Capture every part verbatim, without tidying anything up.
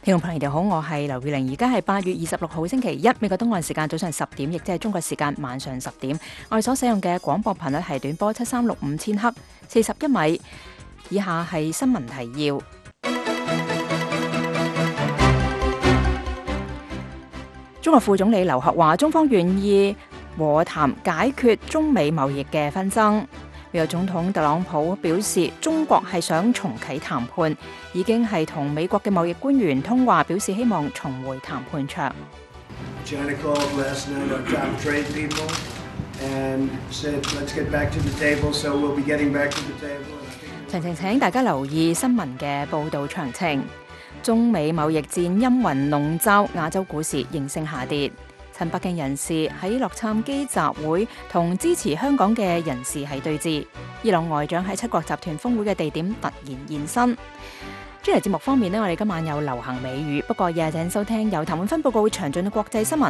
聽眾朋友你好，我係劉月玲，而家係八月二十六號星期一，美國東岸時間早上十點，亦即係中國時間晚上十點。我哋所使用嘅廣播頻率係短波七三六五千赫，四十一米。以下係新聞提要。中國副總理劉鶴話，中方願意和談解決中美貿易嘅紛爭。美國總統特朗普表示，中國係想重啟談判，已經係同美國嘅貿易官員通話，表示希望重回談判桌。詳情請大家留意新聞嘅報導詳情。中美貿易戰陰雲籠罩，亞洲股市應聲下跌。親北京人士喺洛杉磯集會，同支持香港嘅人士係對峙。伊朗外長喺七國集團峰會嘅地點突然現身。專題節目方面呢，我哋今晚有流行美語，不過夜請收聽由譚永芬報告詳盡嘅國際新聞。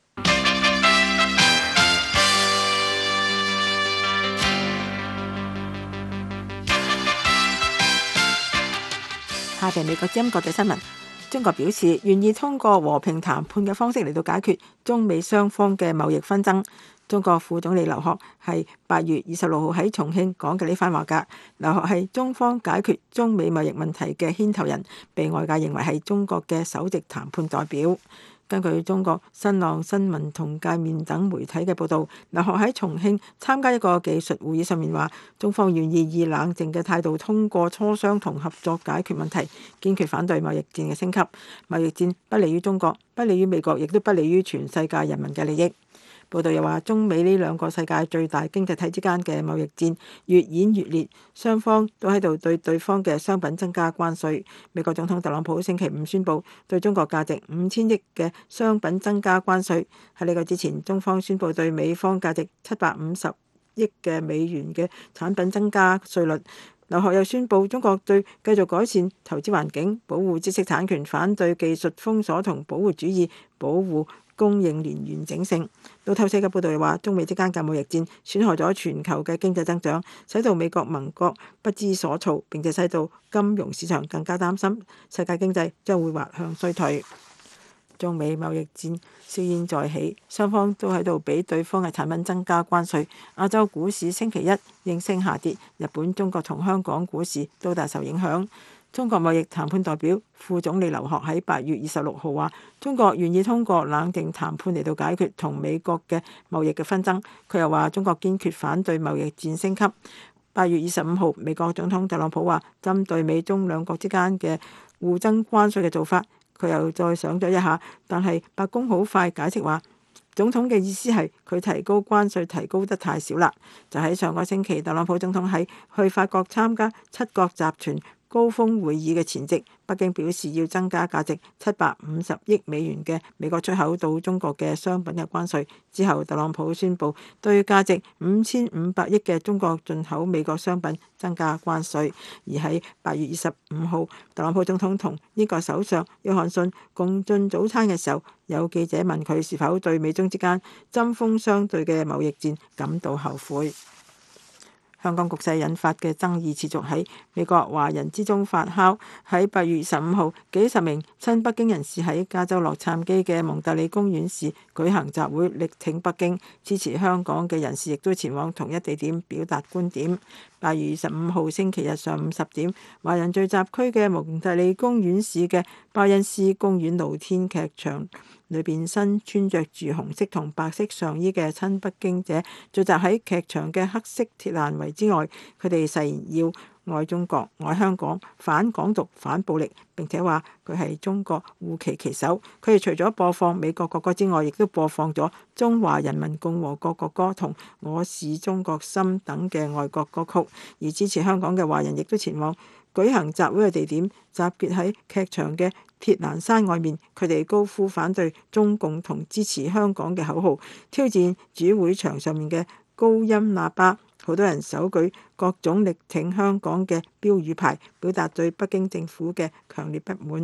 下邊美國之音國際新聞。中國表示願意通過和平談判嘅方式嚟到解決中美雙方嘅貿易紛爭。中國副總理劉鶴係八月二十六號喺重慶講嘅呢番話㗎。劉鶴係中方解決中美貿易問題嘅牽頭人，被外界認為係中國嘅首席談判代表。根據中國新浪新聞同界面等媒體嘅報導，劉鶴喺重慶參加一個技術會議上面話，中方願意以冷靜嘅態度通過磋商同合作解決問題，堅決反對貿易戰嘅升級。貿易戰不利於中國，不利於美國，亦都不利於全世界人民嘅利益。報道又話，中美呢兩個世界最大經濟體之間嘅貿易戰越演越烈，雙方都喺度對對方嘅商品增加關稅。美國總統特朗普星期五宣布對中國價值五千億嘅商品增加關稅。喺呢個之前，中方宣布對美方價值七百五十億嘅美元嘅產品增加稅率。劉鶴又宣布，中國對繼續改善投資環境、保護知識產權、反對技術封鎖同保護主義、保護供應鏈完整性。路透社嘅報導又話，中美之間嘅貿易戰損害咗全球嘅經濟增長，使到美國盟國不知所措，並且使到金融市場更加擔心世界經濟將會滑向衰退。中美貿易戰硝煙再起，雙方都喺度俾對方嘅產品增加關稅。亞洲股市星期一應聲下跌，日本、中國同香港股市都大受影響。中國貿易談判代表副總理劉鶴喺八月二十六號話，中國願意通過冷靜談判嚟到解決同美國嘅貿易嘅紛爭。佢又話，中國堅決反對貿易戰升級。八月二十五號，美國總統特朗普話，針對美中兩國之間嘅互增關稅嘅做法，佢又再想咗一下，但係白宮好快解釋話，總統嘅意思係佢提高關稅提高得太少啦。就喺上個星期，特朗普總統喺去法國參加七國集團高峰會議嘅前夕，北京表示要增加價值七百五十億美元嘅美國出口到中國嘅商品嘅關稅。之後，特朗普宣布對價值五千五百億嘅中國進口美國商品增加關稅。而喺八月二十五號，特朗普總統同英國首相約翰遜共進早餐嘅時候，有記者問佢是否對美中之間針鋒相對嘅貿易戰感到後悔。香港局勢引發嘅爭議持續喺美國華人之中發酵。喺八月二十五號，幾十名親北京人士喺加州洛杉磯嘅蒙特利公園市舉行集會，力挺北京。支持香港嘅人士亦都前往同一地點表達觀點。八月二十五號星期日上午十點，華人聚集區嘅蒙特利公園市嘅巴恩斯公園露天劇場裏邊，身穿着住紅色同白色上衣嘅親北京者聚集喺劇場嘅黑色鐵欄圍之外，佢哋誓言要愛中國、愛香港、反港獨、反暴力，並且話佢係中國護旗旗手。佢哋除咗播放美國國歌之外，亦都播放咗中華人民共和國國歌同我是中國心等嘅愛國歌曲。而支持香港嘅華人亦都前往舉行集會嘅地點，集結喺劇場嘅鐵欄山外面。佢哋高呼反對中共同支持香港嘅口號，挑戰主會場上面嘅高音喇叭。好多人手舉各種力挺香港嘅標語牌，表達對北京政府嘅強烈不滿。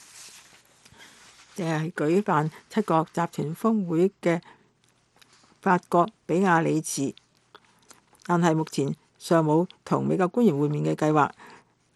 淨係舉辦七國集團峰會嘅法國比亞里茨，但係目前尚冇同美國官員會面嘅計劃。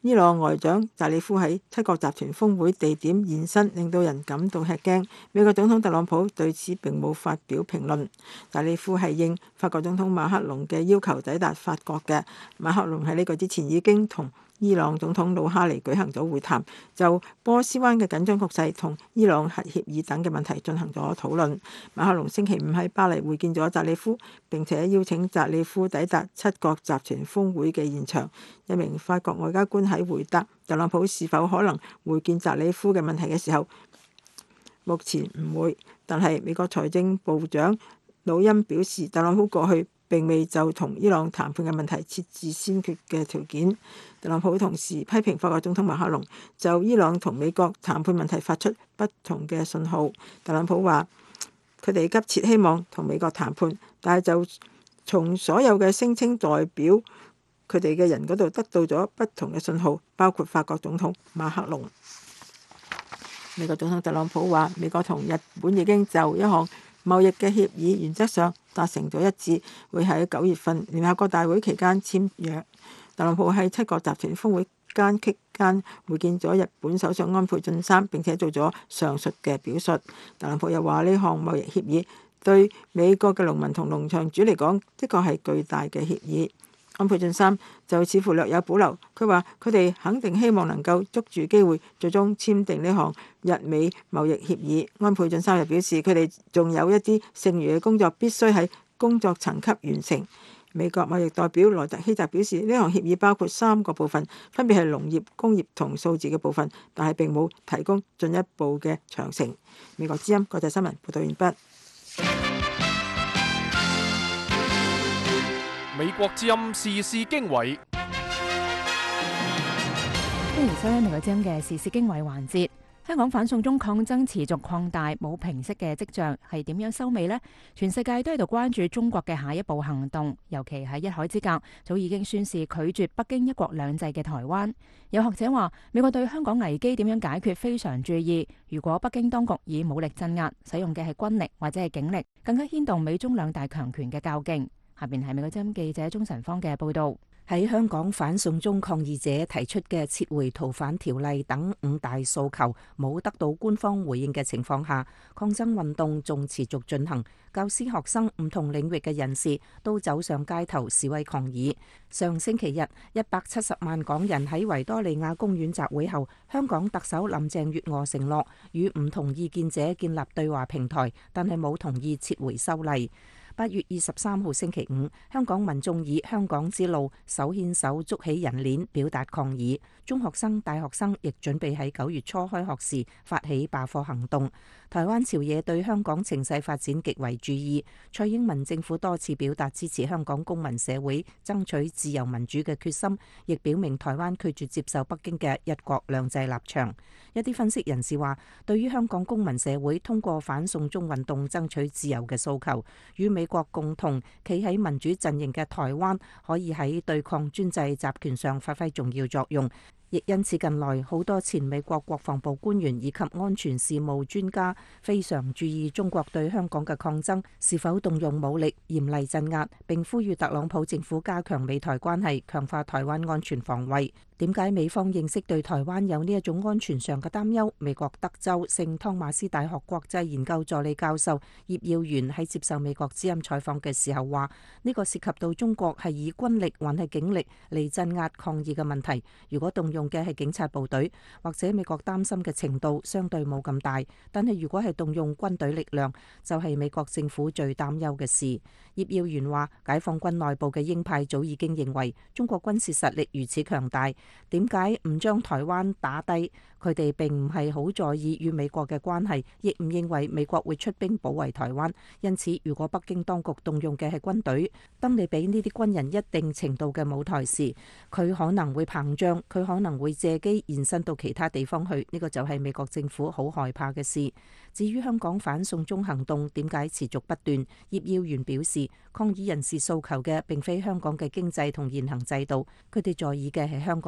伊朗外長扎里夫喺七國集團峰會地點現身，令到人感到吃驚。美國總統特朗普對此並冇發表評論。扎里夫係應法國總統馬克龍嘅要求抵達法國嘅。馬克龍喺呢個之前已經同伊朗總統魯哈尼舉行咗會談，就波斯灣嘅緊張局勢同伊朗核協議等嘅問題進行咗討論。馬克龍星期五喺巴黎會見咗扎里夫，並且邀請扎里夫抵達七國集團峰會嘅現場。一名法國外交官喺回答特朗普是否可能會見扎里夫嘅問題嘅時候，目前唔會，但係美國財政部長魯欽表示，特朗普過去並未就同伊朗談判嘅問題設置先決嘅條件。特朗普同時批評法國總統馬克龍就伊朗同美國談判問題發出不同嘅信號。特朗普話佢哋急切希望同美國談判，但係就從所有嘅聲稱代表佢哋嘅人嗰度得到咗不同嘅信號，包括法國總統馬克龍。美國總統特朗普話美國同日本已經就一項貿易嘅協議原則上達成咗一致，會喺九月份聯合國大會期間簽約。特朗普喺七國集團峰會間期間會見咗日本首相安倍晉三，並且做咗上述嘅表述。特朗普又話呢項貿易協議對美國嘅農民同農場主嚟講，的確係巨大嘅協議。安倍晉三就似乎略有保留，佢話佢哋肯定希望能夠捉住機會，最終簽訂呢項日美貿易協議。安倍晉三又表示，佢哋仲有一啲剩餘嘅工作必須喺工作層級完成。美國貿易代表萊特希澤表示，呢項協議包括三個部分，分別係農業、工業同數字嘅部分，但係並冇提供進一步嘅詳情。美國之音國際新聞報道完畢。 美國之音時事經緯， 歡迎收聽美國之音嘅時事經緯環節。香港反送中抗爭持續擴大，冇平息嘅跡象，係點樣收尾呢？全世界都喺度關注中國嘅下一步行動，尤其喺一海之隔，早已經宣示拒絕北京一國兩制嘅台灣。有學者話，美國對香港危機點樣解決非常注意。如果北京當局以武力鎮壓，使用嘅係軍力或者係警力，更加牽動美中兩大強權嘅較勁。下邊係美國之音記者鍾晨芳嘅報道。 喺香港反送中抗議者提出嘅撤回逃犯條例等五大訴求冇得到官方回應嘅情況下，抗爭運動仲持續進行。教師、學生唔同領域嘅人士都走上街頭示威抗議。上星期日，一百七十萬港人喺維多利亞公園集會後，香港特首林鄭月娥承諾與唔同意見者建立對話平台，但係冇同意撤回修例。八月二十三號星期五，香港民眾以香港之路手牽手築起人鏈表達抗議。中學生、大學生亦準備喺九月初開學時發起罷課行動。台灣朝野對香港情勢發展極為注意。蔡英文政府多次表達支持香港公民社會爭取自由民主嘅決心，亦表明台灣拒絕接受北京嘅一國兩制立場。一啲分析人士話，對於香港公民社會通過反送中運動爭取自由嘅訴求，與美國共同企喺民主陣營嘅台灣可以喺對抗專制集權上發揮重要作用。亦因此，近來好多前美國國防部官員以及安全事務專家非常注意中國對香港嘅抗爭是否動用武力嚴厲鎮壓，並呼籲特朗普政府加強美台關係，強化台灣安全防衛。點解美方認識對台灣有呢一種安全上嘅擔憂？美國德州聖湯馬斯大學國際研究助理教授葉耀元喺接受美國之音採訪嘅時候話：呢個涉及到中國係以軍力還係警力嚟鎮壓抗議嘅問題。如果動用嘅係警察部隊，或者美國擔心嘅程度相對冇咁大，但係如果係動用軍隊力量，就係美國政府最擔憂嘅事。葉耀元話：解放軍內部嘅鷹派早已經認為中國軍事實力如此強大，點解唔將台灣打低？佢哋並唔係好在意與美國嘅關係，亦唔認為美國會出兵保衛台灣。因此，如果北京當局動用嘅係軍隊，當你俾呢啲軍人一定程度嘅舞台時，佢可能會膨脹，佢可能會借機延伸到其他地方去。呢個就係美國政府好害怕嘅事。至於香港反送中行動點解持續不斷，葉耀元表示，抗議人士訴求嘅並非香港嘅經濟同現行制度，佢哋在意嘅係香港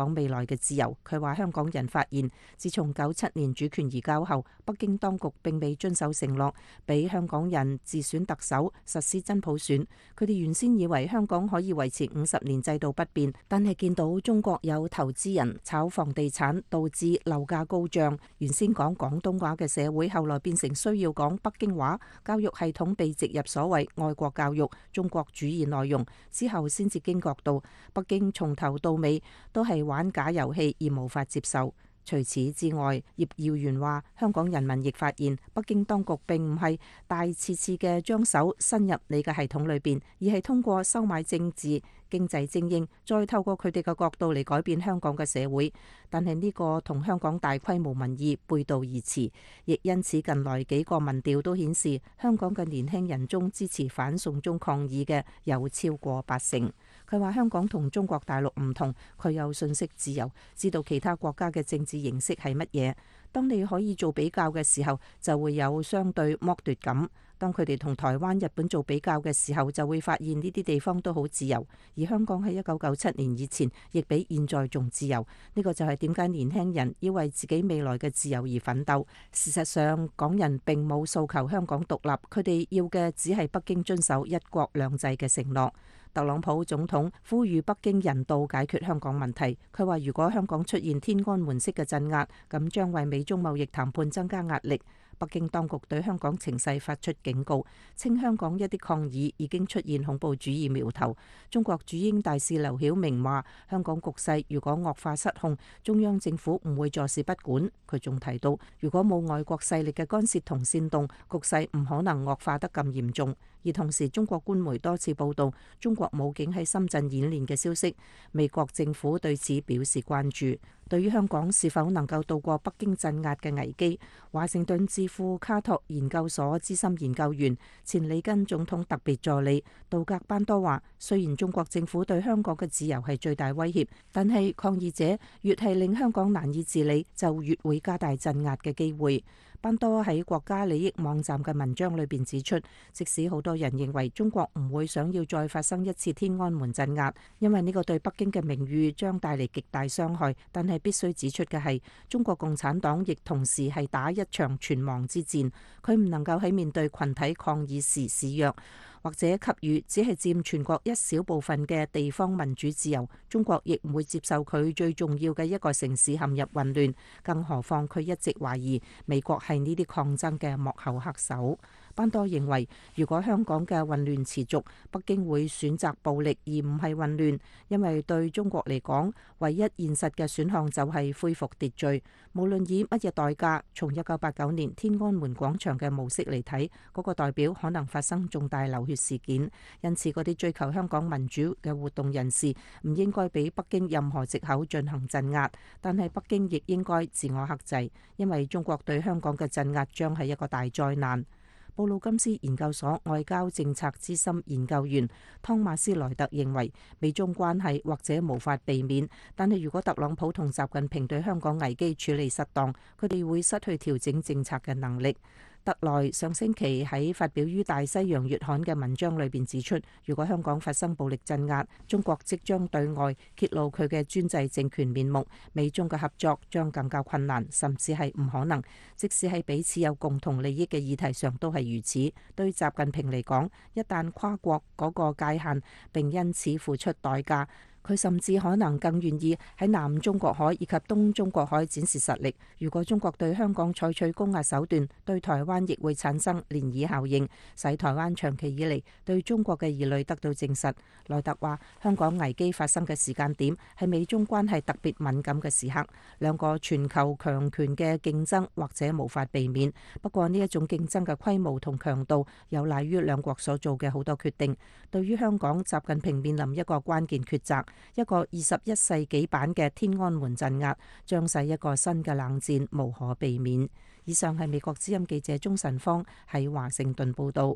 港未來嘅自由。佢話香港人發現，自從九七年主權移交後，北京當局並未遵守承諾，俾香港人自選特首、實施真普選。佢哋原先以為香港可以維持五十年制度不變，但係見到中國有投資人炒房地產，導致樓價高漲。原先講廣東話嘅社會，後來變成需要講北京話，教育系統被植入所謂愛國教育、中國主義內容，之後先至驚覺到北京從頭到尾都係玩假遊戲而無法接受。除此之外，葉耀元話香港人民亦發現北京當局並唔係大次次嘅將手伸入你嘅系統裏邊，而係通過收買政治經濟精英，再透過佢哋嘅角度嚟改變香港嘅社會。但係呢個同香港大規模民意背道而馳，亦因此近來幾個民調都顯示香港嘅年輕人中支持反送中抗議嘅有超過八成。佢話香港同中國大陸唔同，佢有信息自由，知道其他國家嘅政治形式係乜嘢。當你可以做比較嘅時候，就會有相對剝奪感。當佢哋同台灣、日本做比較嘅時候，就會發現呢啲地方都好自由，而香港喺一九九七年以前亦比現在仲自由。呢個就係點解年輕人要為自己未來嘅自由而奮鬥。事實上，港人並冇訴求香港獨立，佢哋要嘅只係北京遵守一國兩制嘅承諾。特朗普總統呼籲北京人道解決香港問題。佢話如果香港出現天安門式嘅鎮壓，咁將為美中貿易談判增加壓力。北京當局對香港情勢發出警告，稱香港一啲抗議已經出現恐怖主義苗頭。中國駐英大使劉曉明話：香港局勢如果惡化失控，中央政府唔會坐視不管。佢仲提到，如果冇外國勢力嘅干涉同煽動，局勢唔可能惡化得咁嚴重。而同時，中國官媒多次報道中國武警喺深圳演練嘅消息，美國政府對此表示關注。對於香港是否能夠渡過北京鎮壓嘅危機，華盛頓智庫卡托研究所資深研究員、前里根總統特別助理杜格班多話：雖然中國政府對香港嘅自由係最大威脅，但係抗議者越係令香港難以治理，就越會加大鎮壓嘅機會。班多喺國家利益網站嘅文章裏邊指出，即使好多人認為中國唔會想要再發生一次天安門鎮壓，因為呢個對北京嘅名譽將帶嚟極大傷害，但係必須指出嘅係，中國共產黨亦同時係打一場存亡之戰，佢唔能夠喺面對群體抗議時示弱，或者給予只係佔全國一小部分嘅地方民主自由。中國亦唔會接受佢最重要嘅一個城市陷入混亂，更何況佢一直懷疑美國係呢啲抗爭嘅幕後黑手。班多認為，如果香港嘅混亂持續，北京會選擇暴力而唔係混亂，因為對中國嚟講，唯一現實嘅選項就係恢復秩序，無論以乜嘢代價。從一九八九年天安門廣場嘅模式嚟睇，嗰個代表可能發生重大流血事件，因此嗰啲追求香港民主嘅活動人士唔應該俾北京任何藉口進行鎮壓，但係北京亦應該自我克制，因為中國對香港嘅鎮壓將係一個大災難。布魯金斯研究所外交政策資深研究員湯馬斯萊特認為，美中關係或者無法避免，但係如果特朗普同習近平對香港危機處理失當，佢哋會失去調整政策嘅能力。特萊上星期喺發表於大西洋月刊嘅文章裏邊指出，如果香港發生暴力鎮壓，中國即將對外揭露佢嘅專制政權面目，美中嘅合作將更加困難，甚至係唔可能。即使係彼此有共同利益嘅議題上都係如此。對習近平嚟講，一旦跨過嗰個界限並因此付出代價，佢甚至可能更願意喺南中國海以及東中國海展示實力。如果中國對香港採取高壓手段，對台灣亦會產生漣漪效應，使台灣長期以嚟對中國嘅疑慮得到證實。萊特話：香港危機發生嘅時間點係美中關係特別敏感嘅時刻，兩個全球強權嘅競爭或者無法避免。不過呢一種競爭嘅規模同強度有賴於兩國所做嘅好多決定。對於香港，習近平面臨一個關鍵抉擇。一個二十一世紀版嘅天安門鎮壓，將使一個新嘅冷戰無可避免。以上係美國之音記者鍾晨芳喺華盛頓報道。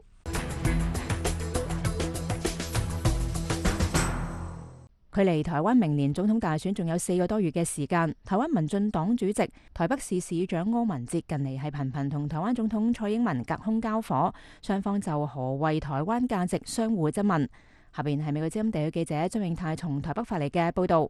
距離台灣明年總統大選仲有四個多月嘅時間，台灣民進黨主席、台北市市長柯文哲近嚟係頻頻同台灣總統蔡英文隔空交火，雙方就何謂台灣價值相互質問。下邊係美國之音地區記者張永泰從台北發嚟嘅報道。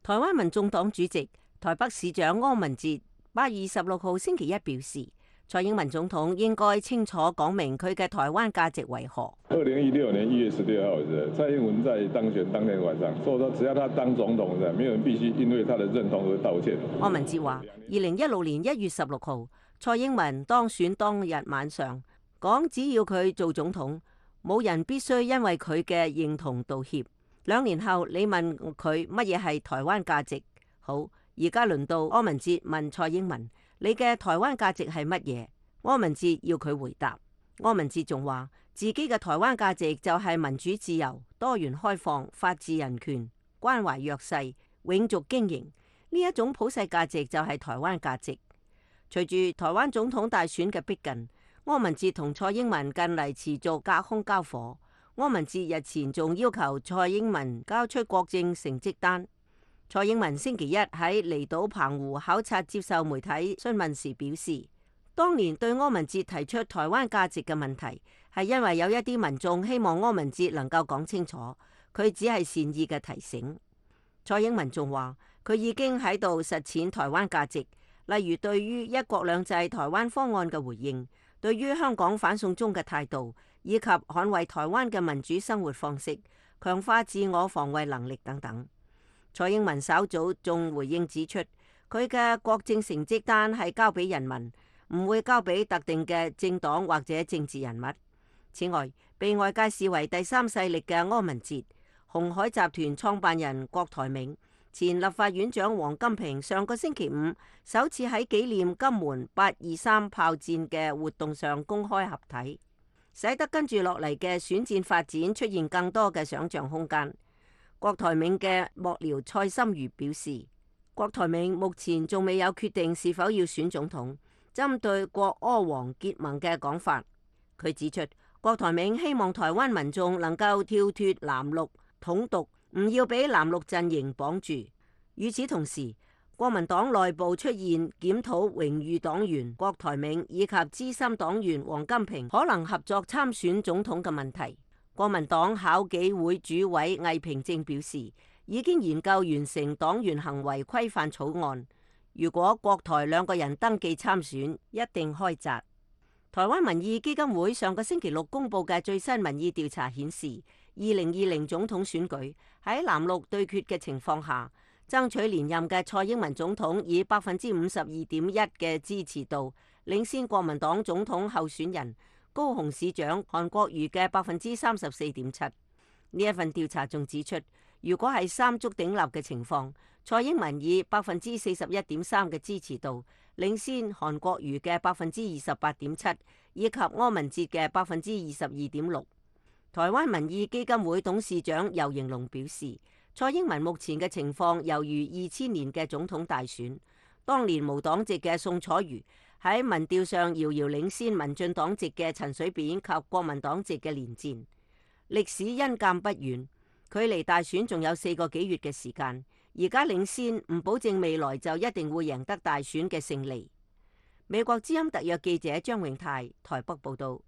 台灣民眾黨主席、台北市長柯文哲八月二十六號星期一表示，蔡英文總統應該清楚講明佢嘅台灣價值為何。 二零一六年一月十六號日，蔡英文在當選當天晚上，說說只要他當總統嘅，沒有人必須因為他的認同而道歉。 柯文哲話：二零一六年一月十六號，蔡英文當選當日晚上，講只要佢做總統，冇人必須因為佢嘅認同道歉。兩年後，你問佢乜嘢係台灣價值？好，而家輪到柯文哲問蔡英文：你嘅台灣價值係乜嘢？柯文哲要佢回答。柯文哲仲話自己嘅台灣價值就係民主自由、多元開放、法治人權、關懷弱勢、永續經營，呢一種普世價值就係台灣價值。隨住台灣總統大選嘅逼近，柯文哲同蔡英文近嚟持續隔空交火。柯文哲日前仲要求蔡英文交出國政成績單。蔡英文星期一喺離島澎湖考察接受媒體詢問時表示，當年對柯文哲提出台灣價值嘅問題，係因為有一啲民眾希望柯文哲能夠講清楚，佢只係善意嘅提醒。蔡英文仲話，佢已經喺度實踐台灣價值，例如對於一國兩制台灣方案嘅回應，對於香港反送中嘅態度，以及捍衛台灣嘅民主生活方式，強化自我防衛能力等等。蔡英文稍早仲回應指出，佢嘅國政成績單係交俾人民，唔會交俾特定嘅政黨或者政治人物。此外，被外界視為第三勢力嘅柯文哲、鴻海集團創辦人郭台銘、前立法院長王金平上個星期五首次喺紀念金門八二三炮戰嘅活動上公開合體，使得跟住落嚟嘅選戰發展出現更多嘅想象空間。郭台銘嘅幕僚蔡心如表示，郭台銘目前仲未有決定是否要選總統。針對郭柯王結盟嘅講法，佢指出，郭台銘希望台灣民眾能夠跳脫藍綠統獨，唔要俾藍綠陣營綁住。與此同時，國民黨內部出現檢討榮譽黨員郭台銘以及資深黨員王金平可能合作參選總統嘅問題。國民黨考紀會主委魏平正表示，已經研究完成黨員行為規範草案。如果國台兩個人登記參選，一定開閘。台灣民意基金會上個星期六公布嘅最新民意調查顯示，二零二零總統選舉喺藍綠對決嘅情況下，爭取連任嘅蔡英文總統以百分之五十二點一嘅支持度，領先國民黨總統候選人高雄市長韓國瑜嘅百分之三十四點七。呢一份調查仲指出，如果係三足鼎立嘅情況，蔡英文以百分之四十一點三嘅支持度，領先韓國瑜嘅百分之二十八點七，以及柯文哲嘅百分之二十二點六。台灣民意基金會董事長游盈隆表示，蔡英文目前嘅情況猶如二千年嘅總統大選，當年無黨籍嘅宋楚瑜喺民調上遙遙領先民進黨籍嘅陳水扁及國民黨籍嘅連戰。歷史因鑑不遠，距離大選仲有四個幾月嘅時間，而家領先唔保證未來就一定會贏得大選嘅勝利。美國之音特約記者張永泰台北報道。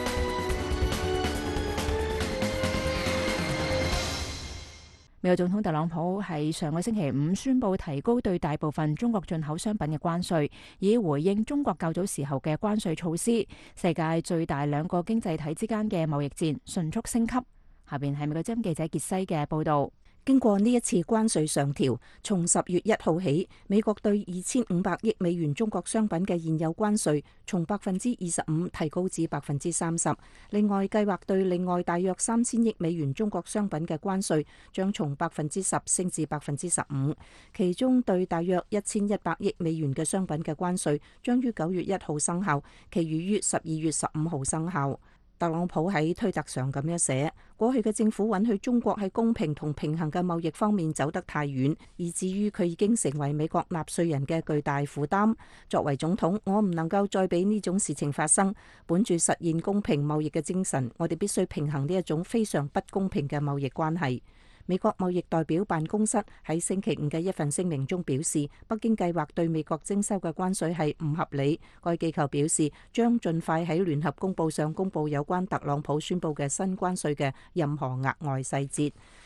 美國總統特朗普喺上個星期五宣布提高對大部分中國進口商品嘅關稅，以回應中國較早時候嘅關稅措施。世界最大兩個經濟體之間嘅貿易戰迅速升級。下邊係美國之音記者傑西嘅報道。 經過呢一次關稅上調，從十月一號起，美國對二千五百億美元中國商品嘅現有關稅從百分之二十五提高至百分之三十。另外，計劃對另外大約三千億美元中國商品嘅關稅將從百分之十升至百分之十五，其中對大約一千一百億美元嘅商品嘅關稅將於九月一號生效，其餘於十二月十五號生效。特朗普喺推特上咁樣寫：過去嘅政府允許中國喺公平同平衡嘅貿易方面走得太遠，以至於佢已經成為美國納稅人嘅巨大負擔。作為總統，我唔能夠再俾呢種事情發生。本住實現公平貿易嘅精神，我哋必須平衡呢一種非常不公平嘅貿易關係。美國貿易代表辦公室喺星期五嘅一份聲明中表示，北京計劃對美國徵收嘅關稅係唔合理。該機構表示，將盡快喺聯合公報上公佈有關特朗普宣佈嘅新關稅嘅任何額外細節。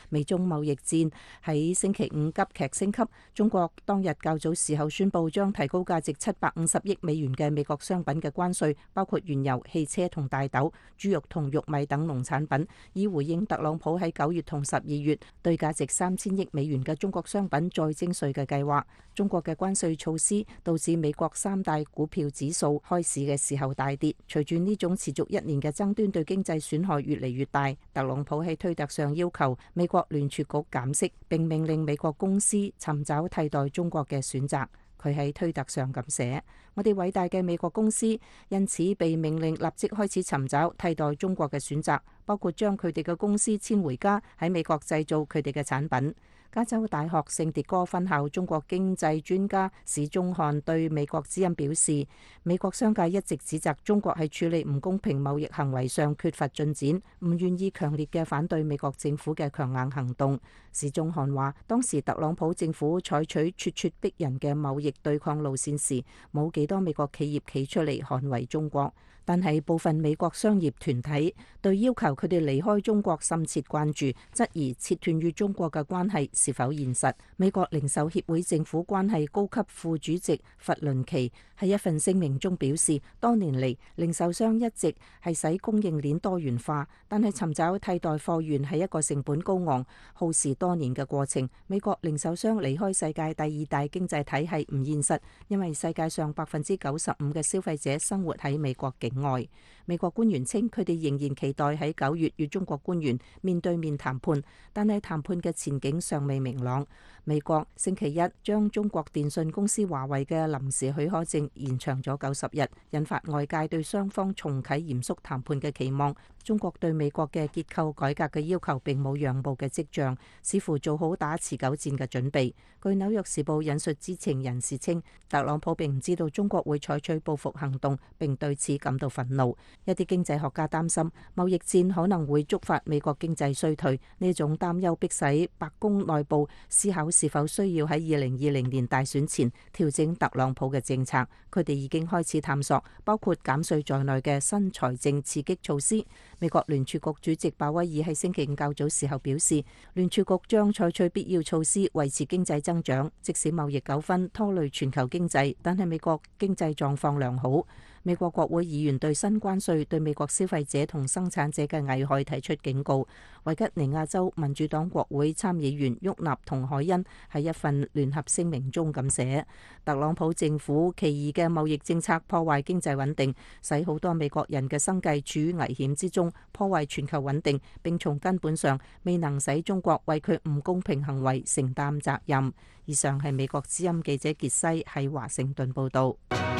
美中貿易戰喺星期五急劇升級，中國當日較早時候宣布將提高價值七百五十億美元嘅美國商品嘅關稅，包括原油、汽車同大豆、豬肉同玉米等農產品，以回應特朗普喺九月同十二月對價值三千億美元嘅中國商品再徵稅嘅計劃。中國嘅關稅措施導致美國三大股票指數開市嘅時候大跌。隨住呢種持續一年嘅爭端對經濟損害越嚟越大，特朗普喺推特上要求美國聯儲局減息，並命令美國公司尋找替代中國嘅選擇。佢喺推特上咁寫：我哋偉大嘅美國公司因此被命令立即開始尋找替代中國嘅選擇，包括將佢哋嘅公司遷回家，喺美國製造佢哋嘅產品。加州大學聖迭戈分校中國經濟專家史宗漢對美國之音表示，美國商界一直指責中國喺處理唔公平貿易行為上缺乏進展，唔願意強烈嘅反對美國政府嘅強硬行動。史宗漢話，當時特朗普政府採取咄咄逼人嘅貿易對抗路線時，冇幾多美國企業企出嚟捍衛中國。但係部分美國商業團體對要求佢哋離開中國深切關注，質疑切斷與中國嘅關係是否現實。美國零售協會政府關係高級副主席弗倫奇喺一份聲明中表示，多年嚟零售商一直係使供應鏈多元化，但係尋找替代貨源係一個成本高昂、耗時多年嘅過程。美國零售商離開世界第二大經濟體系唔現實，因為世界上百分之九十五嘅消費者生活喺美國境外。美國官員稱，佢哋仍然期待喺九月與中國官員面對面談判，但係談判嘅前景尚未明朗。美國星期一將中國電信公司華為嘅臨時許可證延長咗九十日，引發外界對雙方重啟嚴肅談判嘅期望。中國對美國嘅結構改革嘅要求並冇讓步嘅跡象，似乎做好打持久戰嘅準備。據紐約時報引述知情人士稱，特朗普並唔知道中國會採取報復行動，並對此感到憤怒。一啲經濟學家擔心貿易戰可能會觸發美國經濟衰退，呢種擔憂迫使白宮內部思考是否需要喺二零二零年大選前調整特朗普嘅政策。佢哋已經開始探索包括減稅在內嘅新財政刺激措施。美國聯儲局主席鮑威爾喺星期五較早時候表示，聯儲局將採取必要措施維持經濟增長，即使貿易糾紛拖累全球經濟，但係美國經濟狀況良好。美國國會議員對新關稅對美國消費者同生產者嘅危害提出警告。維吉尼亞州民主黨國會參議員沃納同海恩喺一份聯合聲明中咁寫：特朗普政府奇異嘅貿易政策破壞經濟穩定，使好多美國人嘅生計處於危險之中，破壞全球穩定，並從根本上未能使中國為佢唔公平行為承擔責任。以上係美國之音記者傑西喺華盛頓報道。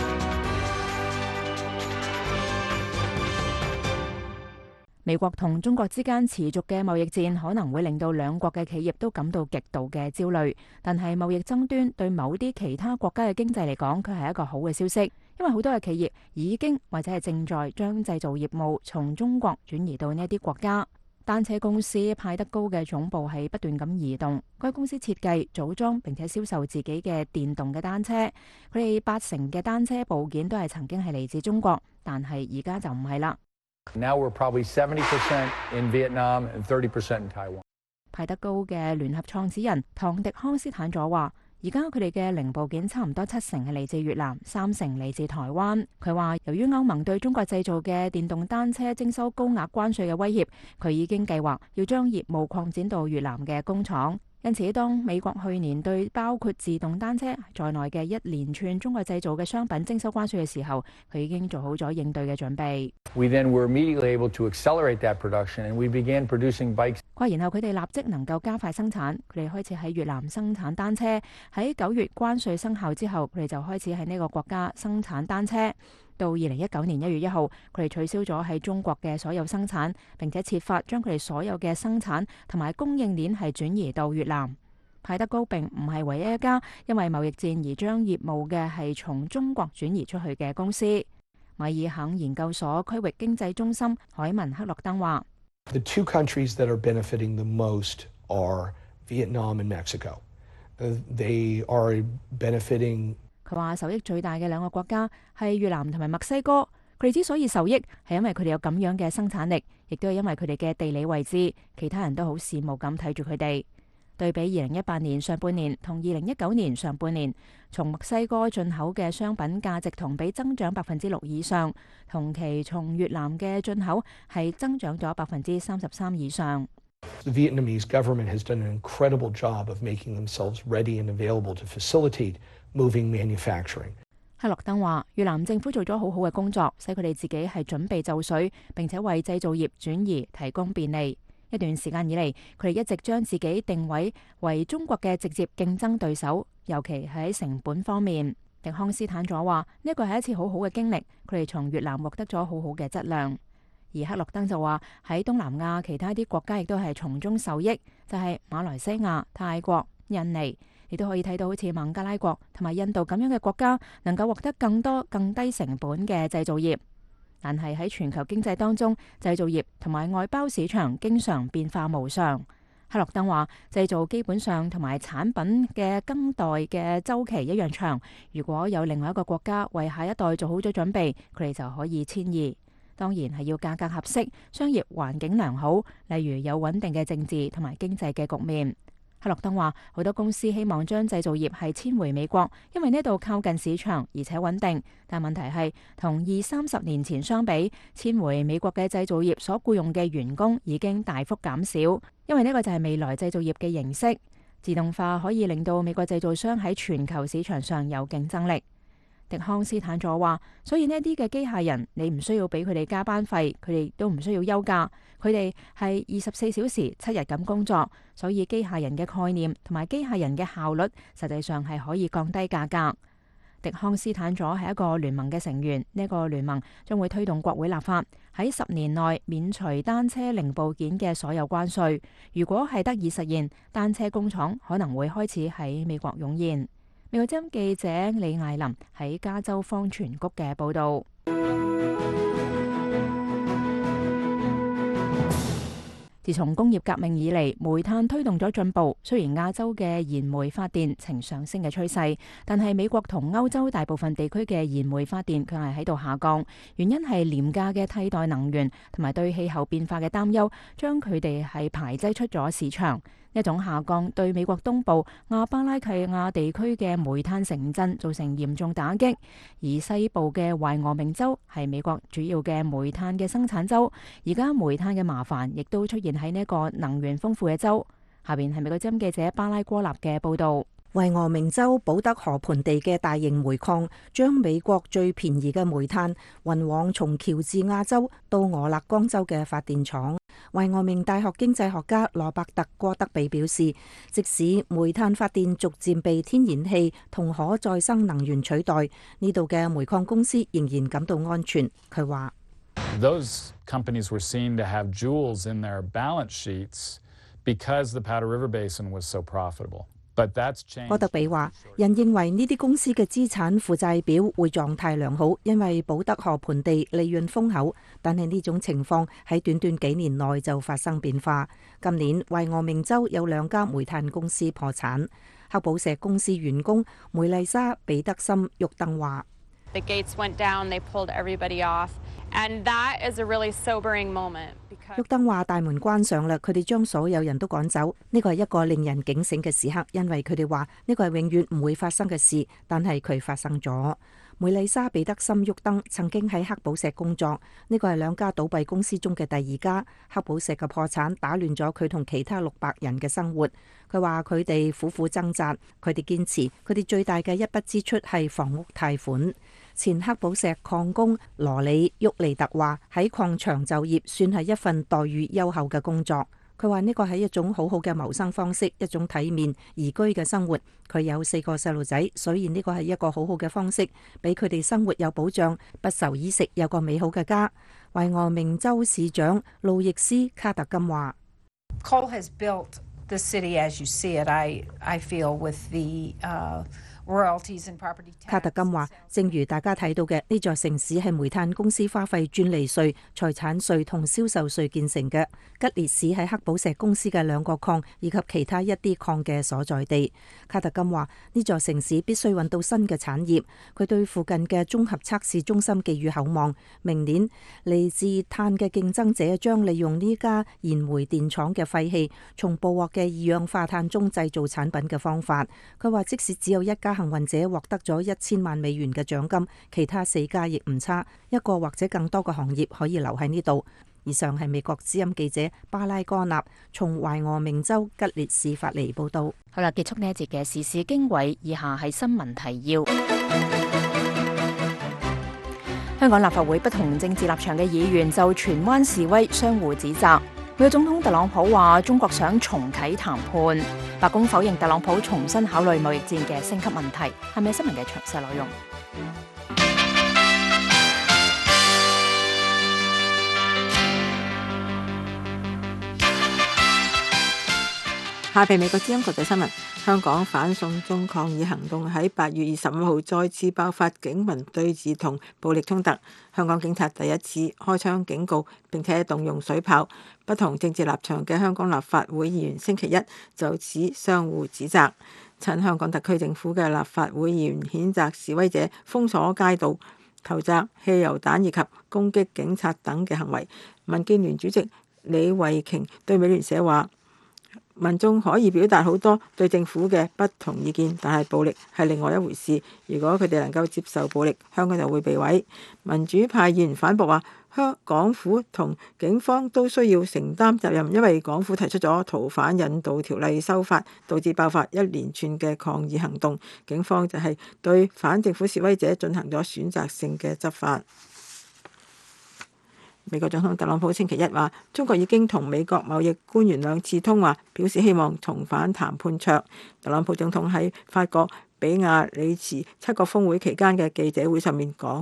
美國同中國之間持續嘅貿易戰可能會令到兩國嘅企業都感到極度嘅焦慮，但係貿易爭端對某啲其他國家嘅經濟嚟講，佢係一個好嘅消息，因為好多嘅企業已經或者係正在將製造業務從中國轉移到呢一啲國家。單車公司派德高嘅總部係不斷咁移動，該公司設計、組裝並且銷售自己嘅電動嘅單車，佢哋八成嘅單車部件都係曾經係嚟自中國，但係而家就唔係啦。 Now we're probably seventy percent in Vietnam and thirty percent in Taiwan. 派德高嘅聯合創始人唐迪康斯坦佐話，而家佢哋嘅零部件差唔多七成係嚟自越南，三成嚟自台灣。佢話由於歐盟對中國製造嘅電動單車徵收高額關稅嘅威脅，佢已經計劃要將業務擴展到越南嘅工廠。因此，當美國去年對包括自動單車在內嘅一連串中國製造嘅商品徵收關稅嘅時候，佢已經做好咗應對嘅準備。 We then were immediately able to accelerate that production, and we began producing bikes. 然後佢哋立即能夠加快生產，佢哋開始喺越南生產單車。喺九月關稅生效之後，佢哋就開始喺呢個國家生產單車。到二零一九年一月一號，佢哋取消咗喺中國嘅所有生產，並且設法將佢哋所有嘅生產同埋供應鏈係轉移到越南。派德高並唔係唯一一家因為貿易戰而將業務嘅係從中國轉移出去嘅公司。米爾肯研究所區域經濟中心海文克洛登話 ：The two countries that are benefiting the most are Vietnam and Mexico. They are benefiting. 佢話受益最大嘅兩個國家係越南同埋墨西哥， 佢哋之所以受益，係因為佢哋有咁樣嘅生產力，亦都係因為佢哋嘅地理位置，其他人都好羨慕咁睇住佢哋。對比二零一八年上半年同二零一九年上半年，從墨西哥進口嘅商品價值同比增長百分之六以上，同期從越南嘅進口係增長咗百分之三十三以上。 The Vietnamese government has done an incredible job of making themselves ready and available to facilitate moving manufacturing. 克洛登話：越南政府做咗好好嘅工作，使佢哋自己係準備就緒，並且為製造業轉移提供便利。一段時間以嚟，佢哋一直將自己定位為中國嘅直接競爭對手，尤其係喺成本方面。迪康斯坦佐話：呢一個係一次好好嘅經歷，佢哋從越南獲得咗好好嘅質量。而克洛登就話喺東南亞其他啲國家亦都係從中受益，就係馬來西亞、泰國、印尼，亦都可以睇到好似孟加拉國同埋印度咁樣嘅國家能夠獲得更多更低成本嘅製造業。但係喺全球經濟當中，製造業同埋外包市場經常變化無常。克洛登話：製造基本上同埋產品嘅更代嘅週期一樣長。如果有另外一個國家為下一代做好咗準備，佢哋就可以遷移。當然係要價格合適，商業環境良好，例如有穩定嘅政治同埋經濟嘅局面。克洛登話：好多公司希望將製造業係遷回美國，因為呢度靠近市場而且穩定。但問題係同二三十年前相比，遷回美國嘅製造業所僱用嘅員工已經大幅減少，因為呢個就係未來製造業嘅形式。自動化可以令到美國製造商喺全球市場上有競爭力。迪康斯坦佐話：所以呢啲嘅機械人，你唔需要俾佢哋加班費，佢哋都唔需要休假，佢哋係二十四小時七日咁工作，所以機械人嘅概念同埋機械人嘅效率，實際上係可以降低價格。迪康斯坦佐係一個聯盟嘅成員，呢、這個聯盟將會推動國會立法，喺十年內免除單車零部件嘅所有關稅。如果係得以實現，單車工廠可能會開始喺美國湧現。美國之音記者李艾琳喺加州方泉谷嘅報道。自從工業革命以嚟，煤炭推動咗進步。雖然亞洲嘅燃煤發電呈上升嘅趨勢，但係美國同歐洲大部分地區嘅燃煤發電卻係喺度下降。原因係廉價嘅替代能源同埋對氣候變化嘅擔憂，將佢哋係排擠出咗市場。一種下降對美國東部亞巴拉契亞地區嘅煤炭城鎮造成嚴重打擊，而西部嘅懷俄明州係美國主要嘅煤炭嘅生產州。而家煤炭嘅麻煩亦都出現喺呢一個能源豐富嘅州。下邊係美國之音記者巴拉戈納嘅報道。 懷俄明州保德河盆地嘅大型煤礦將美國最便宜嘅煤炭運往從喬治亞州到俄勒岡州嘅發電廠。懷俄明大學經濟學家羅伯特哥德比表示，即使煤炭發電逐漸被天然氣同可再生能源取代，呢度嘅煤礦公司仍然感到安全。佢話 ：Those companies were seen to have jewels in their balance sheets because the Powder River Basin was so profitable. 戈德比話：人認為呢啲公司嘅資產負債表會狀態良好，因為保德河盆地利潤豐厚。但係呢種情況喺短短幾年內就發生變化。今年懷俄明州有兩家煤炭公司破產。黑寶石公司員工梅麗莎彼得森沃登話 ：The gates went down, they pulled everybody off, and that is a really sobering moment. 沃登話：大門關上啦，佢哋將所有人都趕走。呢個係一個令人警醒嘅時刻，因為佢哋話呢個係永遠唔會發生嘅事，但係佢發生咗。梅麗莎彼得森沃登曾經喺黑寶石工作，呢個係兩家倒閉公司中嘅第二家。黑寶石嘅破產打亂咗佢同其他六百人嘅生活。佢話佢哋苦苦掙扎，佢哋堅持，佢哋最大嘅一筆支出係房屋貸款。前黑寶石礦工羅里沃利特話：喺礦場就業算係一份待遇優厚嘅工作。佢話呢個係一種好好嘅謀生方式，一種體面宜居嘅生活。佢有四個細路仔，所以呢個係一個好好嘅方式，俾佢哋生活有保障，不愁衣食，有個美好嘅家。懷俄明州市長路易斯卡特金話 ：Coal has built the city as you see it. I I feel with the uh 卡特金話，正如大家睇到嘅，呢座城市係煤炭公司花費專利稅、財產稅同銷售稅建成嘅。吉列市係黑寶石公司嘅兩個礦以及其他一啲礦嘅所在地。卡特金話，呢座城市必須揾到新嘅產業。佢對附近嘅綜合測試中心寄予厚望。明年嚟自碳嘅競爭者將利用呢家燃煤電廠嘅廢氣，從捕獲嘅二氧化碳中製造產品嘅方法。佢話，即使只有一家幸運者獲得咗一千萬美元嘅獎金，其他四家亦唔差，一個或者更多嘅行業可以留喺呢度。以上係美國之音記者巴拉戈納從懷俄明州吉列市發嚟報道。 好啦，結束呢一節嘅時事經緯，以下係新聞提要。香港立法會不同政治立場嘅議員就荃灣示威相互指責。美國總統特朗普話中國想重啟談判，白宮否認特朗普重新考慮貿易戰嘅升級問題。係咪新聞嘅詳細內容？ 下邊美國之音國際新聞：香港反送中抗議行動喺八月二十五號再次爆發警民對峙同暴力衝突。香港警察第一次開槍警告，並且動用水炮。不同政治立場嘅香港立法會議員星期一就此相互指責。親香港特區政府嘅立法會議員譴責示威者封鎖街道、投擲汽油彈以及攻擊警察等嘅行為。民建聯主席李慧瓊對美聯社話：民眾可以表達好多對政府嘅不同意見，但係暴力係另外一回事。如果佢哋能夠接受暴力，香港就會被毀。民主派議員反駁話，香港府同警方都需要承擔責任，因為港府提出咗逃犯引渡條例修法，導致爆發一連串嘅抗議行動。警方就係對反政府示威者進行咗選擇性嘅執法。美國總統特朗普星期一話，中國已經同美國貿易官員兩次通話，表示希望重返談判桌。特朗普總統喺法國比亞里茨七國峰會期間嘅記者會上面講：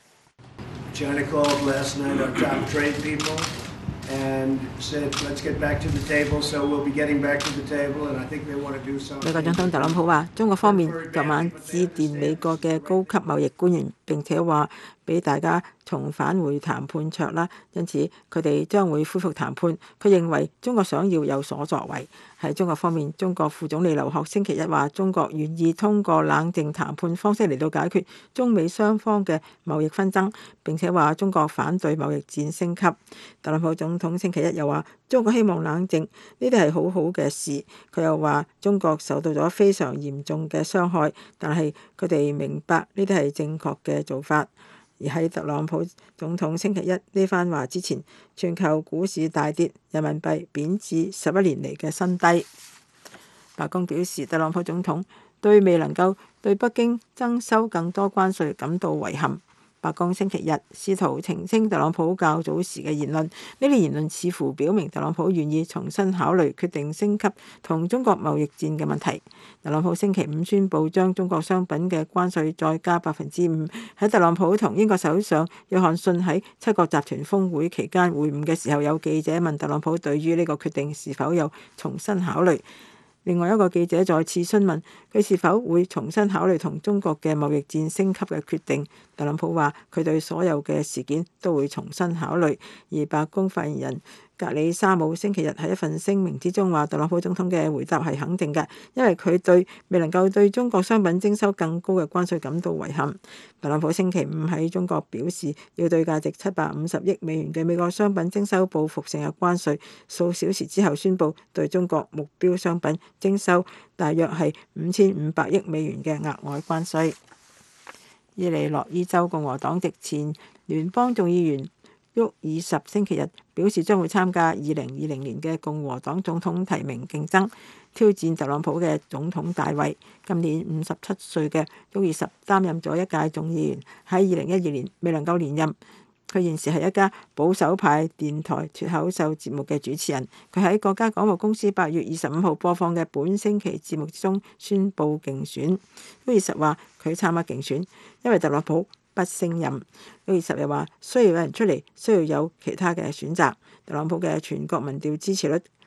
美國總統特朗普話，中國方面昨晚致電美國嘅高級貿易官員，並且話俾大家重返回談判桌啦，因此佢哋將會恢復談判。佢認為中國想要有所作為。喺中國方面，中國副總理劉鶴星期一話，中國願意通過冷靜談判方式嚟到解決中美雙方嘅貿易紛爭，並且話中國反對貿易戰升級。特朗普總統星期一又話，中國希望冷靜，呢啲係好好嘅事。佢又話，中國受到咗非常嚴重嘅傷害，但係佢哋明白呢啲係正確嘅做法。而喺特朗普總統星期一呢番話之前，全球股市大跌，人民幣貶至十一年嚟嘅新低。白宮表示，特朗普總統對未能夠對北京徵收更多關稅感到遺憾。白宮星期日試圖澄清特朗普較早時嘅言論，呢啲言論似乎表明特朗普願意重新考慮決定升級同中國貿易戰嘅問題。特朗普星期五宣布將中國商品嘅關稅再加百分之五。喺特朗普同英國首相約翰遜喺七國集團峰會期間會晤嘅時候，有記者問特朗普對於呢個決定是否有重新考慮。另外一個記者再次詢問佢是否會重新考慮同中國嘅貿易戰升級嘅決定。特朗普話佢對所有嘅事件都會重新考慮。而白宮發言人格里沙姆星期日喺一份聲明之中話，特朗普總統嘅回答係肯定嘅，因為佢對未能夠對中國商品徵收更高嘅關稅感到遺憾。特朗普星期五喺中國表示要對價值七百五十億美元嘅美國商品徵收報復性嘅關稅，數小時之後宣布對中國目標商品徵收大約係五千五百億美元嘅額外關稅。伊利諾伊州共和黨籍前聯邦眾議員沃爾什星期日表示將會參加二零二零年嘅共和黨總統提名競爭，挑戰特朗普嘅總統大位。今年五十七歲嘅沃爾什擔任咗一屆眾議員，喺二零一二年未能夠連任。佢現時係一家保守派電台脫口秀節目嘅主持人。佢喺國家廣播公司八月二十五號播放嘅本星期節目之中宣布競選。沃爾什話佢參加競選，因為特朗普不勝任。沃爾什又話需要有人出嚟，需要有其他嘅選擇。特朗普嘅全國民調支持率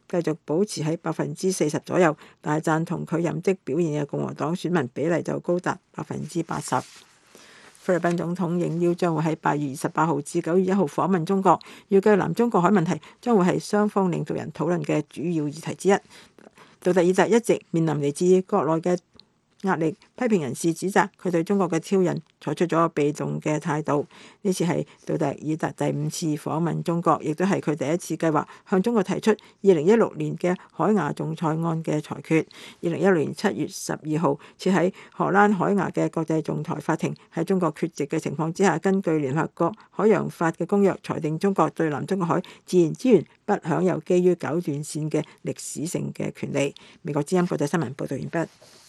繼續保持喺百分之四十左右，但係贊同佢任職表現嘅共和黨選民比例就高達百分之八十。菲律賓總統應邀將會喺八月二十八號至九月一號訪問中國，預計南中國海問題將會係雙方領導人討論嘅主要議題之一。杜特爾特一直面臨嚟自國內嘅壓力，批評人士指責佢對中國嘅挑釁採取咗被動嘅態度。呢次係杜特爾特第五次訪問中國，亦都係佢第一次計劃向中國提出二零一六年嘅海牙仲裁案嘅裁決。二零一六年七月十二號，設喺荷蘭海牙嘅國際仲裁法庭喺中國缺席嘅情況之下，根據聯合國海洋法嘅公約，裁定中國對南中國海自然資源不享有基於九段線嘅歷史性嘅權利。美國之音國際新聞報道完畢。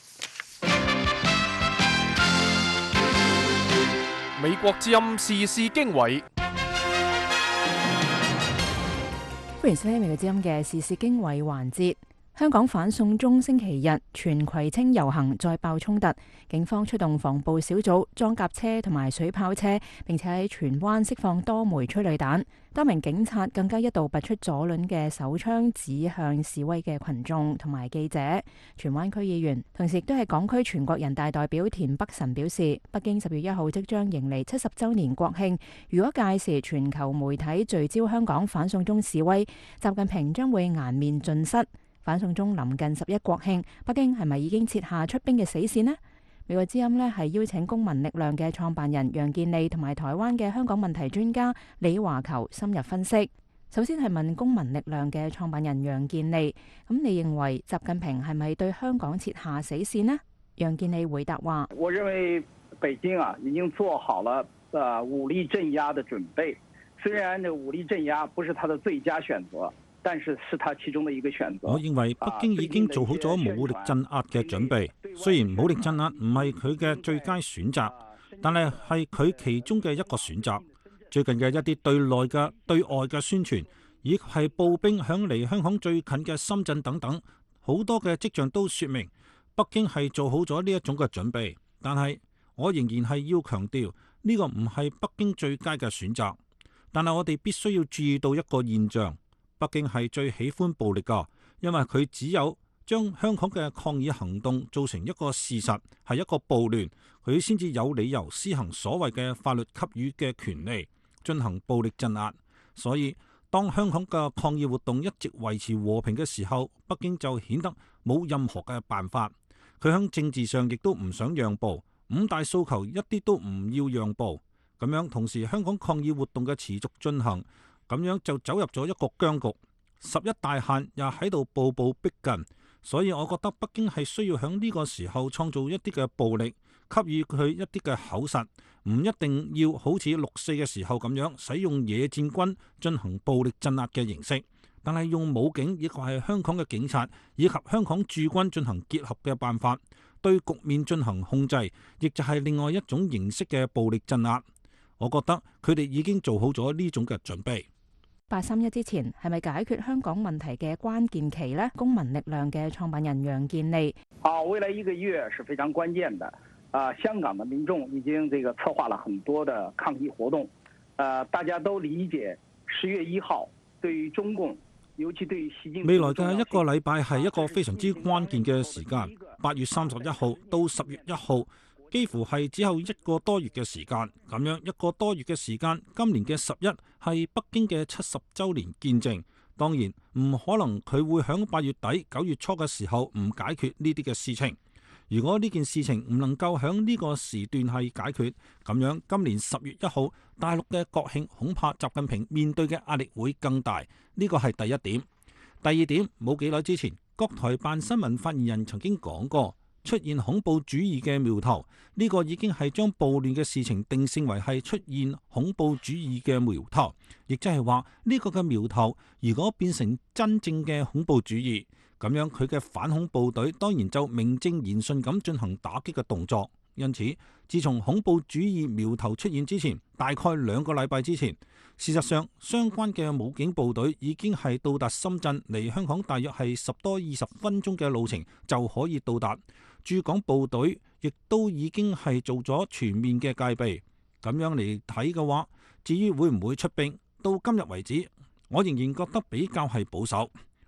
美國之音時事經緯， 歡迎收聽美國之音嘅時事經緯環節。香港反送中星期日全葵青遊行再爆衝突，警方出動防暴小組、裝甲車同埋水炮車，並且喺荃灣釋放多枚催淚彈。多名警察更加一度拔出左輪嘅手槍指向示威嘅群眾同埋記者。荃灣區議員同時亦都係港區全國人大代表田北辰表示，北京十月一號即將迎嚟七十週年國慶，如果屆時全球媒體聚焦香港反送中示威，習近平將會顏面盡失。反送中臨近十一國慶，北京係咪已經設下出兵嘅死線呢？美國之音呢係邀請公民力量嘅創辦人楊健利同埋台灣嘅香港問題專家李華球深入分析。首先係問公民力量嘅創辦人楊健利，咁你認為習近平係咪對香港設下死線呢？楊健利回答話： 我認為北京啊已經做好了呃武力鎮壓的準備，雖然呢武力鎮壓不是他的最佳選擇。但是是他其中的一個選擇。 我認為北京已經做好咗武力鎮壓嘅準備，雖然武力鎮壓唔係佢嘅最佳選擇，但係係佢其中嘅一個選擇。最近嘅一啲對內嘅、對外嘅宣傳，以及係步兵響離香港最近嘅深圳等等，好多嘅跡象都說明北京係做好咗呢一種嘅準備。但係我仍然係要強調，呢個唔係北京最佳嘅選擇。但係我哋必須要注意到一個現象。北京係最喜歡暴力㗎，因為佢只有將香港嘅抗議行動做成一個事實，係一個暴亂，佢先至有理由施行所謂嘅法律給予嘅權利，進行暴力鎮壓。所以，當香港嘅抗議活動一直維持和平嘅時候，北京就顯得冇任何嘅辦法。佢喺政治上亦都唔想讓步，五大訴求一啲都唔要讓步。咁樣同時，香港抗議活動嘅持續進行。咁樣就走入咗一個僵局，十一大限又喺度步步逼近，所以我覺得北京係需要喺呢個時候創造一啲嘅暴力，給予佢一啲嘅口實，唔一定要好似六四嘅時候咁樣使用野戰軍進行暴力鎮壓嘅形式，但係用武警亦或係香港嘅警察以及香港駐軍進行結合嘅辦法，對局面進行控制，亦就係另外一種形式嘅暴力鎮壓。我覺得佢哋已經做好咗呢種嘅準備。 八三一之前係咪解決香港問題嘅關鍵期呢？公民力量嘅創辦人楊健利： 啊，未來一個月是非常關鍵的。啊，香港的民眾已經這個策劃了很多的抗議活動。啊，大家都理解十月一號對於中共，尤其對於習近平， 未來嘅一個禮拜係一個非常之關鍵嘅時間。八月三十一號到十月一號。幾乎係只有一個多月嘅時間，咁樣一個多月嘅時間，今年嘅十一係北京嘅七十週年見證。當然唔可能佢會響八月底九月初嘅時候唔解決呢啲嘅事情。如果呢件事情唔能夠響呢個時段係解決，咁樣今年十月一號大陸嘅國慶恐怕習近平面對嘅壓力會更大。呢個係第一點。第二點，冇幾耐之前，國台辦新聞發言人曾經講過。出現恐怖主義嘅苗頭，呢個已經係將暴亂嘅事情定性為係出現恐怖主義嘅苗頭，亦即係話呢個嘅苗頭如果變成真正嘅恐怖主義，咁樣佢嘅反恐部隊當然就名正言順咁進行打擊嘅動作。因此，自從恐怖主義苗頭出現之前，大概兩個禮拜之前，事實上相關嘅武警部隊已經係到達深圳，離香港大約係十多二十分鐘嘅路程就可以到達。駐港部隊亦都已經係做咗全面嘅戒備。咁樣嚟睇嘅話，至於會唔會出兵，到今日為止，我仍然覺得比較係保守。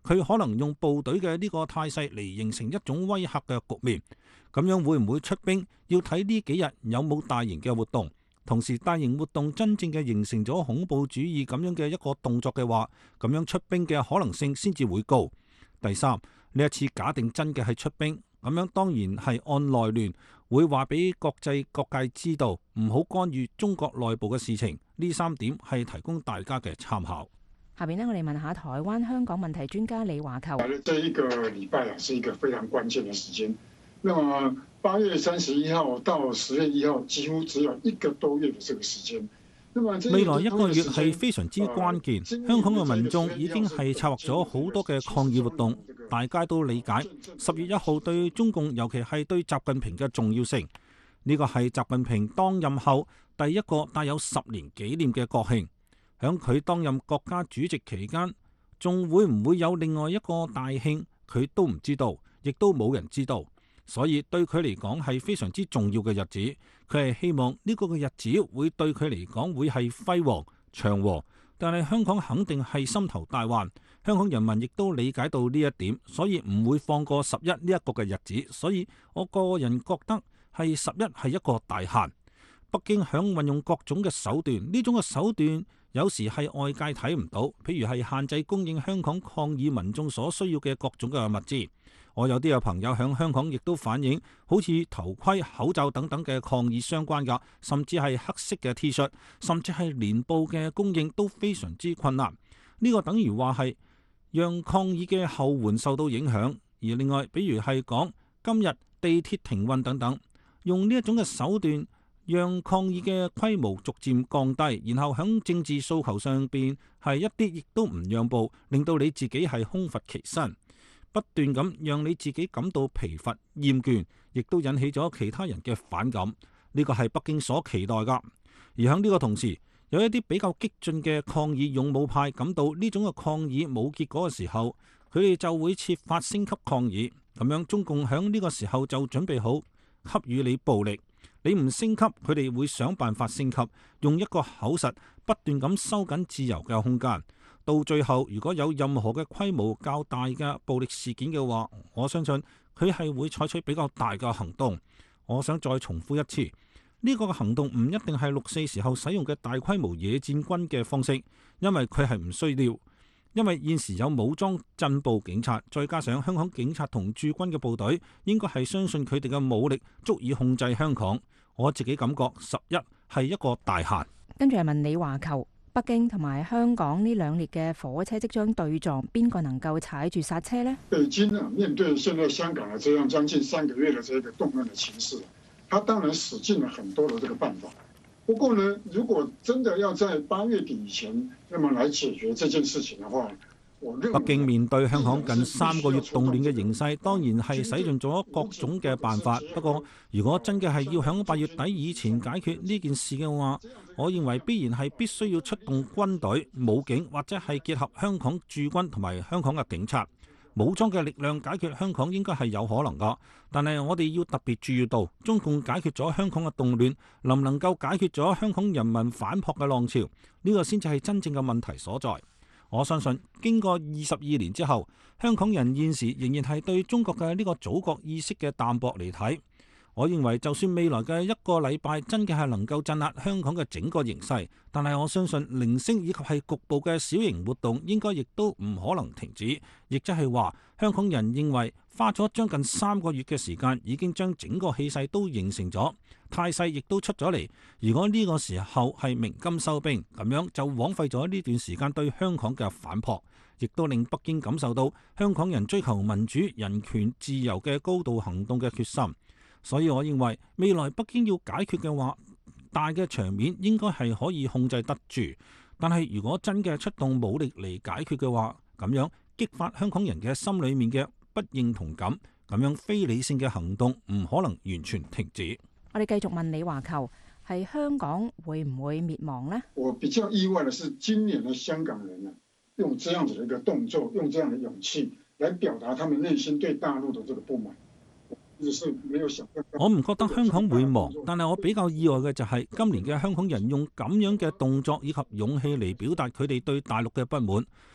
佢可能用部隊嘅呢個態勢嚟形成一種威嚇嘅局面。咁樣會唔會出兵？要睇呢幾日有冇大型嘅活動。同時，大型活動真正嘅形成咗恐怖主義咁樣嘅一個動作嘅話，咁樣出兵嘅可能性先至會高。第三，呢一次假定真嘅係出兵，咁樣當然係按內亂，會話俾國際各界知道，唔好干預中國內部嘅事情。呢三點係提供大家嘅參考。 下邊呢，我哋問下台灣香港問題專家李華球。 這一個禮拜啊，是一個非常關鍵嘅時間。那麼八月三十一號到十月一號，幾乎只有一個多月嘅這個時間。 未來一個月係非常之關鍵。香港嘅民眾已經係策劃咗好多嘅抗議活動，大家都理解十月一號對中共，尤其係對習近平嘅重要性。呢個係習近平當任後第一個帶有十年紀念嘅國慶。響佢當任國家主席期間，仲會唔會有另外一個大慶，佢都唔知道，亦都冇人知道。所以對佢嚟講係非常之重要嘅日子，佢係希望呢個嘅日子會對佢嚟講會係輝煌祥和。但係香港肯定係心頭大患，香港人民亦都理解到呢一點，所以唔會放過十一呢一個嘅日子。所以我個人覺得係十一係一個大限。北京響運用各種嘅手段，呢種嘅手段有時係外界睇唔到，譬如係限制供應香港抗議民眾所需要嘅各種嘅物資。我有啲嘅朋友響香港亦都反映，好似頭盔、口罩等等嘅抗議相關㗎，甚至係黑色嘅 T 恤，甚至係連布嘅供應都非常之困難。呢個等於話係讓抗議嘅後援受到影響。而另外，比如係講今日地鐵停運等等，用呢一種嘅手段，讓抗議嘅規模逐漸降低，然後響政治訴求上邊係一啲亦都唔讓步，令到你自己係空乏其身。不斷咁讓你自己感到疲乏厭倦，亦都引起咗其他人嘅反感。呢個係北京所期待噶。而喺呢個同時，有一啲比較激進嘅抗議勇武派感到呢種嘅抗議冇結果嘅時候，佢哋就會設法升級抗議。咁樣中共喺呢個時候就準備好給予你暴力。你唔升級，佢哋會想辦法升級，用一個口實不斷咁收緊自由嘅空間。到最後，如果有任何嘅規模較大嘅暴力事件嘅話，我相信佢係會採取比較大嘅行動。我想再重複一次，呢個嘅行動唔一定係六四時候使用嘅大規模野戰軍嘅方式，因為佢係唔需要，因為現時有武裝鎮暴警察，再加上香港警察同駐軍嘅部隊，應該係相信佢哋嘅武力足以控制香港。我自己感覺十一係一個大限。 跟住係問李華球。北京同埋香港呢兩列嘅火車即將對撞，邊個能夠踩住剎車呢？ 北京啊，面對現在香港嘅這樣將近三個月嘅這個動亂嘅情勢，他當然使盡了很多的這個辦法。不過呢，如果真的要在八月底以前，那麼來解決這件事情嘅話， 北京面對香港近三個月動亂嘅形勢，當然係使盡咗各種嘅辦法。不過，如果真嘅係要響八月底以前解決呢件事嘅話，我認為必然係必須要出動軍隊、武警，或者係結合香港駐軍同埋香港嘅警察武裝嘅力量解決香港，應該係有可能噶。但係我哋要特別注意到，中共解決咗香港嘅動亂，能唔能夠解決咗香港人民反撲嘅浪潮？呢個先至係真正嘅問題所在。我相信經過二十二年之後，香港人現時仍然係對中國嘅呢個祖國意識嘅淡薄嚟睇。我認為就算未來嘅一個禮拜真嘅係能夠鎮壓香港嘅整個形勢，但係我相信零星以及係局部嘅小型活動應該亦都唔可能停止。亦即係話，香港人認為花咗將近三個月嘅時間，已經將整個氣勢都形成咗，態勢亦都出咗嚟。如果呢個時候係鳴金收兵，咁樣就枉費咗呢段時間對香港嘅反撲，亦都令北京感受到香港人追求民主、人權、自由嘅高度行動嘅決心。所以我認為未來北京要解決嘅話，大嘅場面應該係可以控制得住。但係如果真嘅出動武力嚟解決嘅話，咁樣激發香港人嘅心裏面嘅不認同感，咁樣非理性嘅行動唔可能完全停止。 我哋繼續問李華球，係香港會唔會滅亡呢？ 我比較意外嘅是，今年嘅香港人啊，用這樣子嘅一個動作，用這樣嘅勇氣來表達他們內心對大陸嘅這個不滿。 我唔覺得香港會亡，但係我比較意外嘅就係今年嘅香港人用咁樣嘅動作以及勇氣嚟表達佢哋對大陸嘅不滿。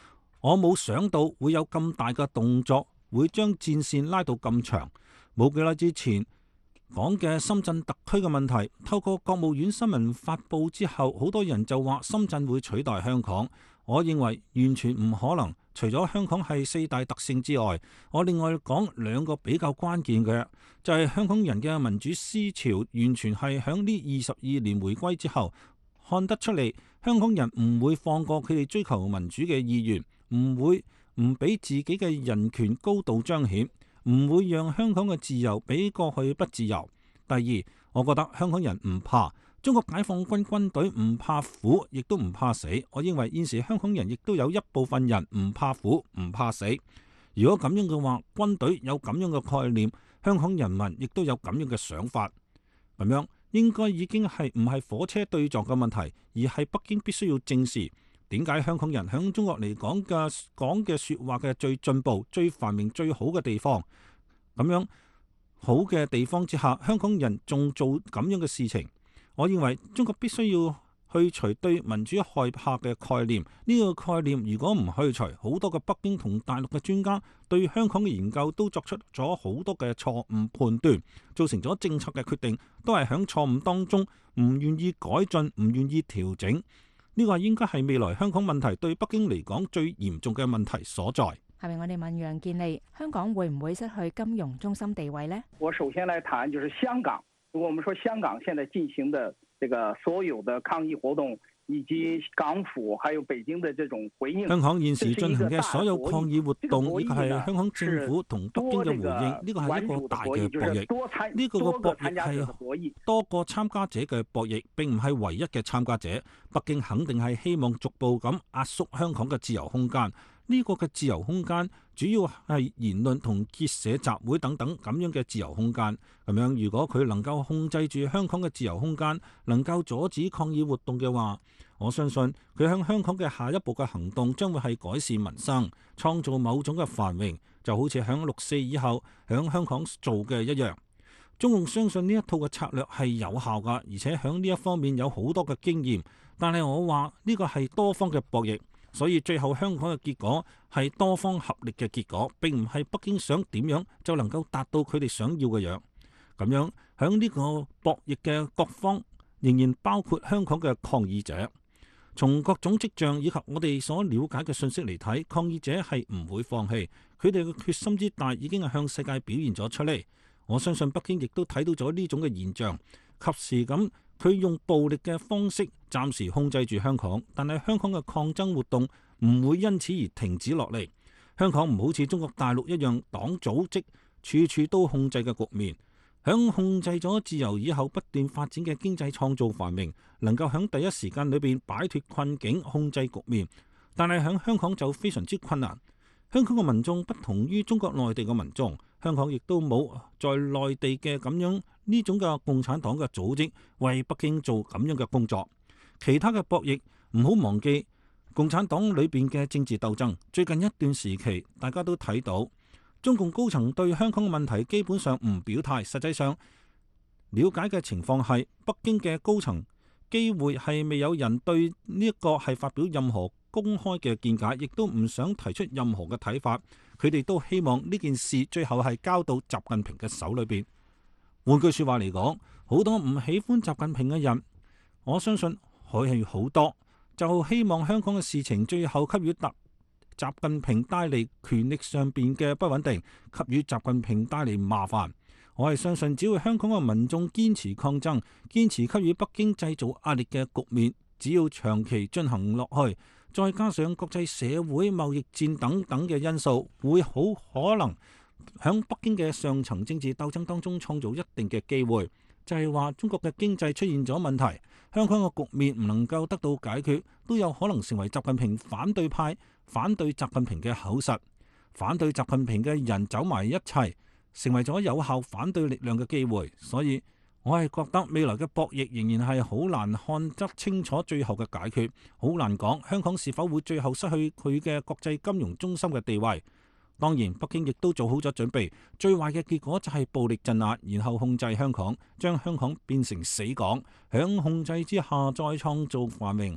我冇想到會有咁大嘅動作，會將戰線拉到咁長。冇幾耐之前講嘅深圳特區嘅問題，透過國務院新聞發布之後，好多人就話深圳會取代香港。我認為完全唔可能。除咗香港係四大特性之外，我另外講兩個比較關鍵嘅，就係香港人嘅民主思潮完全係響呢二十二年回歸之後看得出嚟，香港人唔會放過佢哋追求民主嘅意願，唔會唔俾自己嘅人權高度彰顯，唔會讓香港嘅自由比過去不自由。第二，我覺得香港人唔怕中國解放軍軍隊，唔怕苦，亦都唔怕死。我認為現時香港人亦都有一部分人唔怕苦，唔怕死。如果咁樣嘅話，軍隊有咁樣嘅概念，香港人民亦都有咁樣嘅想法，咁樣應該已經係唔係火車對撞嘅問題，而係北京必須要正視點解香港人響中國嚟講嘅講嘅說話嘅最進步、最繁榮、最好嘅地方，咁樣好嘅地方之下，香港人仲做咁樣嘅事情。我認為中國必須要去除對民主害怕嘅概念，呢個概念如果唔去除，好多嘅北京同大陸嘅專家對香港嘅研究都作出咗好多嘅錯誤判斷，造成咗政策嘅決定都係響錯誤當中，唔願意改進，唔願意調整。呢個應該係未來香港問題對北京嚟講最嚴重嘅問題所在。 下面我哋問楊建利，香港會唔會失去金融中心地位呢？ 我首先來談就是香港。如果我們說香港現在進行的這個所有的抗議活動，以及港府還有北京的這種回應， 香港現時進行嘅所有抗議活動，亦係香港政府同北京嘅回應，呢個係一個大嘅博弈。呢個個博弈係多個參加者嘅博弈，並唔係唯一嘅參加者。北京肯定係希望逐步咁壓縮香港嘅自由空間。呢個嘅自由空間主要係言論同結社集會等等咁樣嘅自由空間。咁樣如果佢能夠控制住香港嘅自由空間，能夠阻止抗議活動嘅話，我相信佢向香港嘅下一步嘅行動將會係改善民生，創造某種嘅繁榮，就好似響六四以後響香港做嘅一樣。中共相信呢一套嘅策略係有效㗎，而且響呢一方面有好多嘅經驗。但係我話呢個係多方嘅博弈。所以最後香港嘅結果係多方合力嘅結果，並唔係北京想點樣就能夠達到佢哋想要嘅樣。咁樣響呢個博弈嘅各方，仍然包括香港嘅抗議者。從各種跡象以及我哋所了解嘅信息嚟睇，抗議者係唔會放棄，佢哋嘅決心之大已經係向世界表現咗出嚟。我相信北京亦都睇到咗呢種嘅現象，及時咁。佢用暴力嘅方式暫時控制住香港，但係香港嘅抗爭活動唔會因此而停止落嚟。香港唔好似中國大陸一樣黨組織處處都控制嘅局面。響控制咗自由以後，不斷發展嘅經濟創造繁榮，能夠響第一時間裏邊擺脫困境、控制局面。但係響香港就非常之困難。香港嘅民眾不同於中國內地嘅民眾，香港亦都冇在內地嘅咁樣呢種嘅共產黨嘅組織為北京做咁樣嘅工作。其他嘅博弈唔好忘記共產黨裏邊嘅政治鬥爭。最近一段時期，大家都睇到中共高層對香港嘅問題基本上唔表態，實際上了解嘅情況係北京嘅高層機會係未有人對呢一個係發表任何公開嘅見解，亦都唔想提出任何嘅睇法。佢哋都希望呢件事最後係交到習近平嘅手裏邊。換句說話嚟講，好多唔喜歡習近平嘅人，我相信佢係好多，就希望香港嘅事情最後給予特習近平帶嚟權力上邊嘅不穩定，給予習近平帶嚟麻煩。我係相信，只要香港嘅民眾堅持抗爭，堅持給予北京製造壓力嘅局面，只要長期進行落去，再加上國際社會貿易戰等等嘅因素，會好可能響北京嘅上層政治鬥爭當中創造一定嘅機會。就係話中國嘅經濟出現咗問題，香港嘅局面唔能夠得到解決，都有可能成為習近平反對派反對習近平嘅口實，反對習近平嘅人走埋一齊，成為咗有效反對力量嘅機會。所以我係覺得未來嘅博弈仍然係好難看得清楚最後嘅解決，好難講香港是否會最後失去佢嘅國際金融中心嘅地位。當然，北京亦都做好咗準備，最壞嘅結果就係暴力鎮壓，然後控制香港，將香港變成死港，響控制之下再創造繁榮。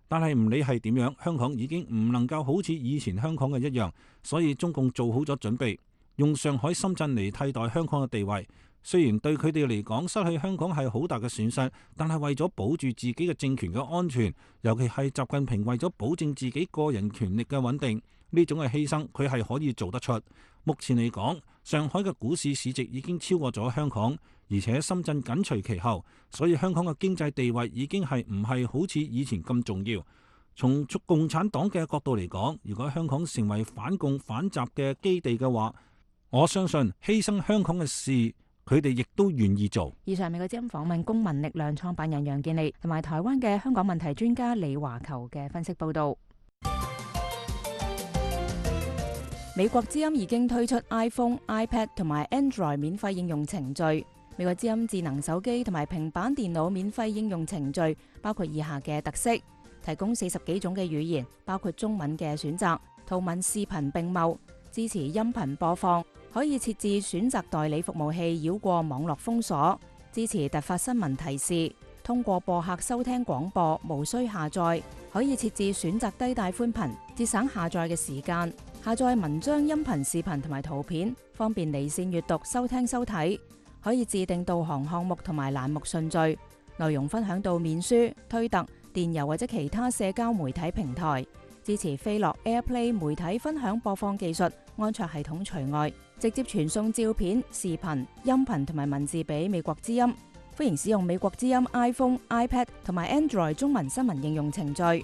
但係唔理係點樣，香港已經唔能夠好似以前香港嘅一樣，所以中共做好咗準備，用上海、深圳嚟替代香港嘅地位。雖然對佢哋嚟講失去香港係好大嘅損失，但係為咗保住自己嘅政權嘅安全，尤其係習近平為咗保證自己個人權力嘅穩定，呢種嘅犧牲佢係可以做得出。目前嚟講，上海嘅股市市值已經超過咗香港，而且深圳緊隨其後，所以香港嘅經濟地位已經係唔係好似以前咁重要。從共產黨嘅角度嚟講，如果香港成為反共反習嘅基地嘅話，我相信犧牲香港嘅事，佢哋亦都願意做。 以上美國之音訪問公民力量創辦人楊健利同埋台灣嘅香港問題專家李華球嘅分析報導。美國之音已經推出 iPhone、iPad 同埋 Android 免費應用程序。美國之音智能手機同埋平板電腦免費應用程序包括以下嘅特色：提供四十幾種嘅語言，包括中文嘅選擇，圖文視頻並茂，支持音頻播放，可以設置選擇代理服務器繞過網絡封鎖，支持突發新聞提示，通過播客收聽廣播，無需下載，可以設置選擇低帶寬頻，節省下載嘅時間，下載文章、音頻、視頻同埋圖片，方便離線閱讀、收聽收睇，可以自定導航項目同埋欄目順序，內容分享到面書、推特、電郵或者其他社交媒體平台，支持飛樂 AirPlay 媒體分享播放技術，安卓系統除外，直接傳送照片、視頻、音頻同埋文字俾美國之音。歡迎使用美國之音 iPhone、iPad 同埋 Android 中文新聞應用程序。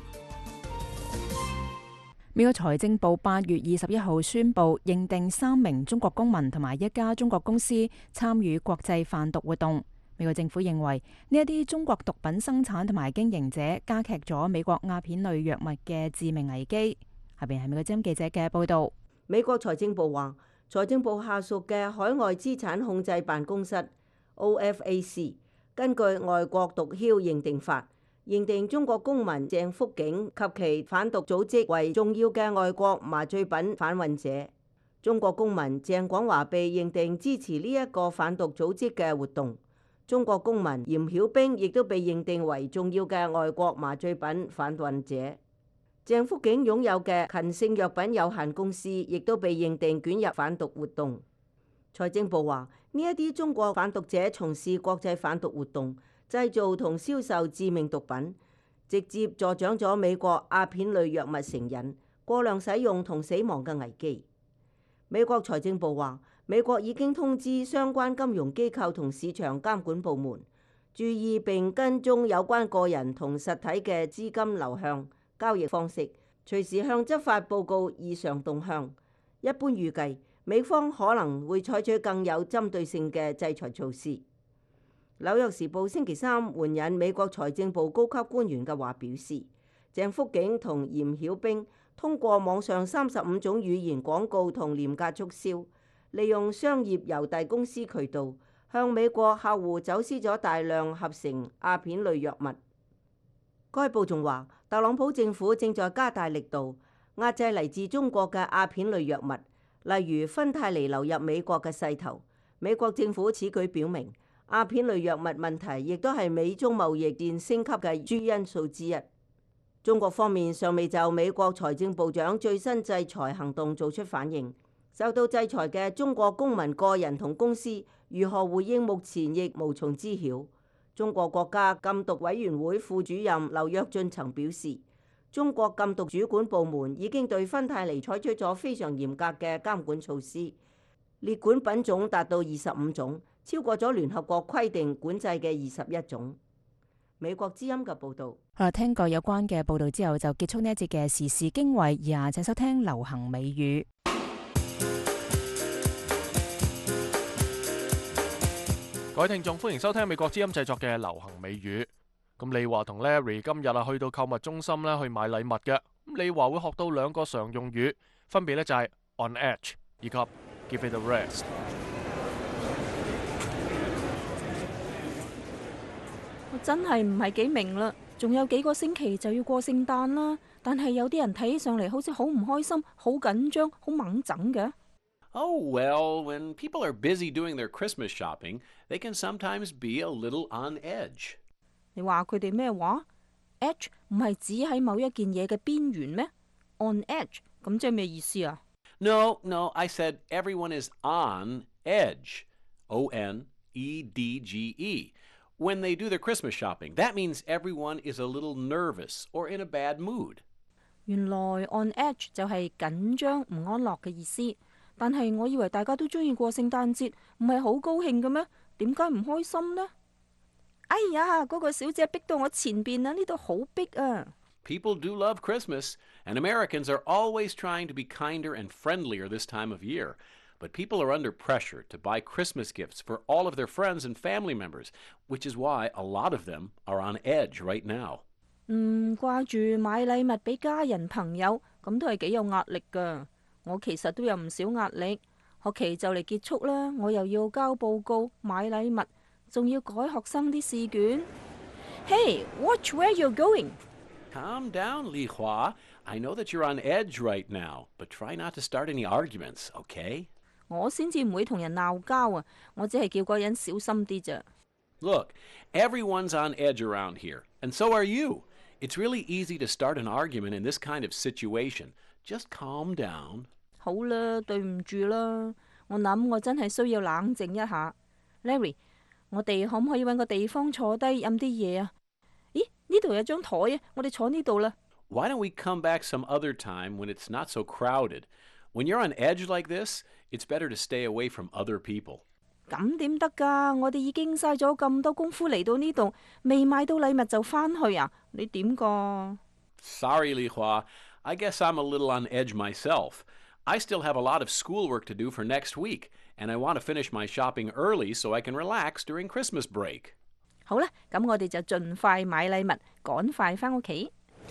美國財政部八月二十一號宣布認定三名中國公民同埋一家中國公司參與國際販毒活動。美國政府認為呢一啲中國毒品生產同埋經營者加劇咗美國鴉片類藥物嘅致命危機。下邊係美國之音記者嘅報道。 美國財政部話，財政部下屬嘅海外資產控制辦公室 O F A C 根據外國毒梟認定法，認定中國公民鄭福景及其反毒組織為重要嘅外國麻醉品販運者。中國公民鄭廣華被認定支持呢一個反毒組織嘅活動。中國公民嚴曉冰亦都被認定為重要嘅外國麻醉品販運者。鄭福景擁有嘅勤勝藥品有限公司亦都被認定捲入反毒活動。財政部話，呢一啲中國販毒者從事國際販毒活動，製造同銷售致命毒品，直接助長咗美國鴉片類藥物成癮、過量使用同死亡嘅危機。美國財政部話，美國已經通知相關金融機構同市場監管部門，注意並跟蹤有關個人同實體嘅資金流向、交易方式，隨時向執法報告異常動向。一般預計，美方可能會採取更有針對性嘅制裁措施。紐約時報星期三援引美國財政部高級官員嘅話表示，鄭福景同嚴曉冰通過網上三十五種語言廣告同廉價促銷，利用商業郵遞公司渠道向美國客戶走私咗大量合成鴉片類藥物。該報仲話，特朗普政府正在加大力度壓制嚟自中國嘅鴉片類藥物，例如芬太尼流入美國嘅勢頭。美國政府此舉表明，鴉片類藥物問題亦都係美中貿易戰升級嘅主因素之一。中國方面尚未就美國財政部長最新制裁行動做出反應。受到制裁嘅中國公民個人同公司如何回應，目前亦無從知曉。中國國家禁毒委員會副主任劉躍進曾表示，中國禁毒主管部門已經對芬太尼採取咗非常嚴格嘅監管措施，列管品種達到二十五種，超過咗聯合國規定管制嘅二十一種。美國之音嘅報導。 好啦，聽過有關嘅報導之後，就結束呢一節嘅時事經緯。以下請收聽流行美語。 各位聽眾，歡迎收聽美國之音製作嘅流行美語。咁李華同 Larry 今日啊去到購物中心咧去買禮物嘅。咁李華會學到兩個常用語，分別咧就係 on edge 以及 give it a rest。 我真係唔係幾明啦，仲有幾個星期就要過聖誕啦，但係有啲人睇起上嚟好似好唔開心、好緊張、好猛整嘅。 Oh, well, when people are busy doing their Christmas shopping, they can sometimes be a little on edge. 你話佢哋咩話？Edge 唔係指喺某一件嘢嘅邊緣咩？ On edge 咁即係咩意思啊？ No, no, I said everyone is on edge. O N E D G E. When they do their Christmas shopping, that means everyone is a little nervous or in a bad mood. 原來 on edge 就係緊張唔安樂嘅意思。但係我以為大家都中意過聖誕節，唔係好高興嘅咩？點解唔開心呢？哎呀，嗰個小姐逼到我前邊啊！呢度好逼啊！ People do love Christmas, and Americans are always trying to be kinder and friendlier this time of year. But people are under pressure to buy Christmas gifts for all of their friends and family members, which is why a lot of them are on edge right now. 嗯，掛住買禮物俾家人朋友，咁都係幾有壓力㗎。我其實都有唔少壓力，學期就嚟結束啦，我又要交報告、買禮物，仲要改學生啲試卷。Hey, watch where you're going. Calm down, Li Hua. I know that you're on edge right now, but try not to start any arguments, okay? 我先至唔會同人鬧交啊！我只係叫個人小心啲咋。 Look, everyone's on edge around here, and so are you. It's really easy to start an argument in this kind of situation. Just calm down. 好啦，對唔住啦，我諗我真係需要冷靜一下。Larry，我哋可唔可以揾個地方坐低飲啲嘢啊？咦，呢度有張台啊，我哋坐呢度啦。 Why don't we come back some other time when it's not so crowded? When you're on edge like this, it's better to stay away from other people. 咁點得㗎？我哋已經嘥咗咁多功夫嚟到呢度，未買到禮物就返去啊？你點㗎？ Sorry, Li Hua. I guess I'm a little on edge myself. I still have a lot of schoolwork to do for next week, and I want to finish my shopping early so I can relax during Christmas break. 好啦，咁我哋就盡快買禮物，趕快返屋企。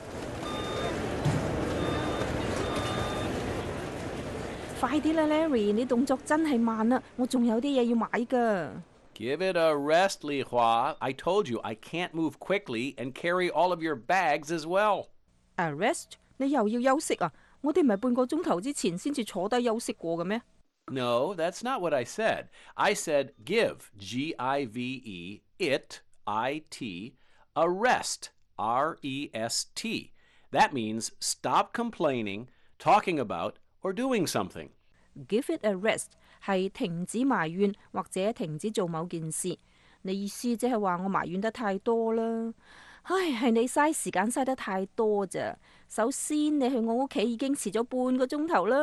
快啲啦 ，Larry！ 你動作真係慢啦，我仲有啲嘢要買㗎。 Give it a rest, Li Hua. I told you I can't move quickly and carry all of your bags as well. A rest？ 你又要休息啊？我哋唔係半個鐘頭之前先至坐低休息過嘅咩？ No, that's not what I said. I said give, G I V E, it, I T, a rest, R E S T. That means stop complaining, talking about, or doing something. Give it a rest 係停止埋怨或者停止做某件事。你意思即係話我埋怨得太多啦？唉，係你嘥時間嘥得太多咋。首先，你去我屋企已經遲咗半個鐘頭啦。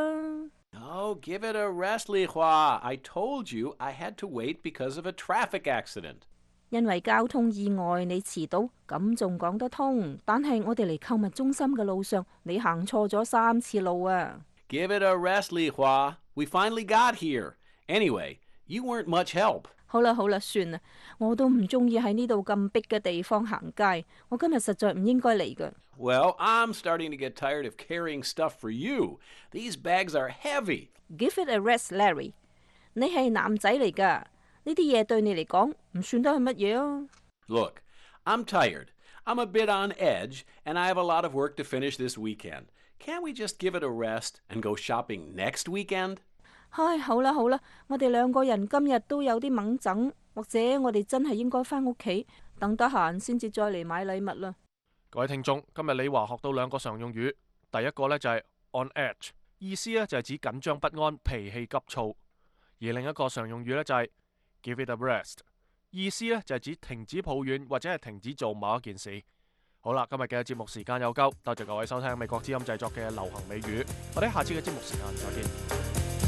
Oh, give it a rest, Li Hua. I told you I had to wait because of a traffic accident. 因為交通意外你遲到，咁仲講得通。但係我哋嚟購物中心嘅路上，你行錯咗三次路啊！ Give it a rest, Li Hua. We finally got here. Anyway, you weren't much help. 好啦好啦，算啦，我都唔中意喺呢度咁逼嘅地方行街。我今日實在唔應該嚟㗎。 Well, I'm starting to get tired of carrying stuff for you. These bags are heavy. Give it a rest, Larry. 你係男仔嚟㗎，呢啲嘢對你嚟講唔算得係乜嘢啊。 Look, I'm tired. I'm a bit on edge, and I have a lot of work to finish this weekend. Can't we just give it a rest and go shopping next weekend? 唉，好啦好啦，我哋兩個人今日都有啲掹整，或者我哋真係應該返屋企，等得閒先至再嚟買禮物啦。 各位聽眾，今日李華學到兩個常用語，第一個呢就係 on edge， 意思呢就係指緊張不安、脾氣急躁；而另一個常用語呢就係 give it a rest， 意思呢就係指停止抱怨或者係停止做某一件事。好啦，今日嘅節目時間有夠，多謝各位收聽美國之音製作嘅流行美語，我哋下次嘅節目時間再見。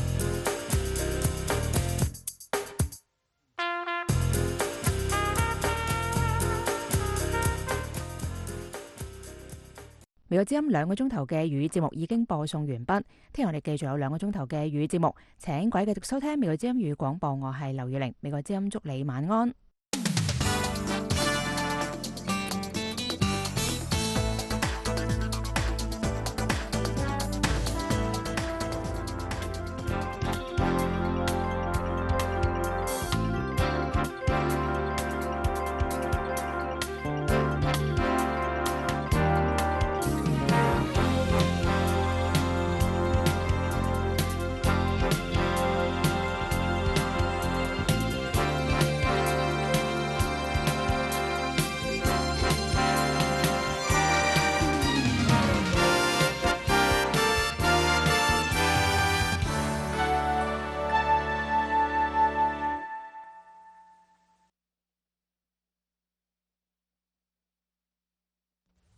美國之音兩個鐘頭嘅語節目已經播送完畢，聽日我哋繼續有兩個鐘頭嘅語節目，請各位繼續收聽美國之音語廣播，我係劉月玲，美國之音祝你晚安。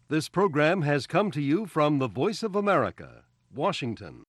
This program has come to you from the Voice of America, Washington.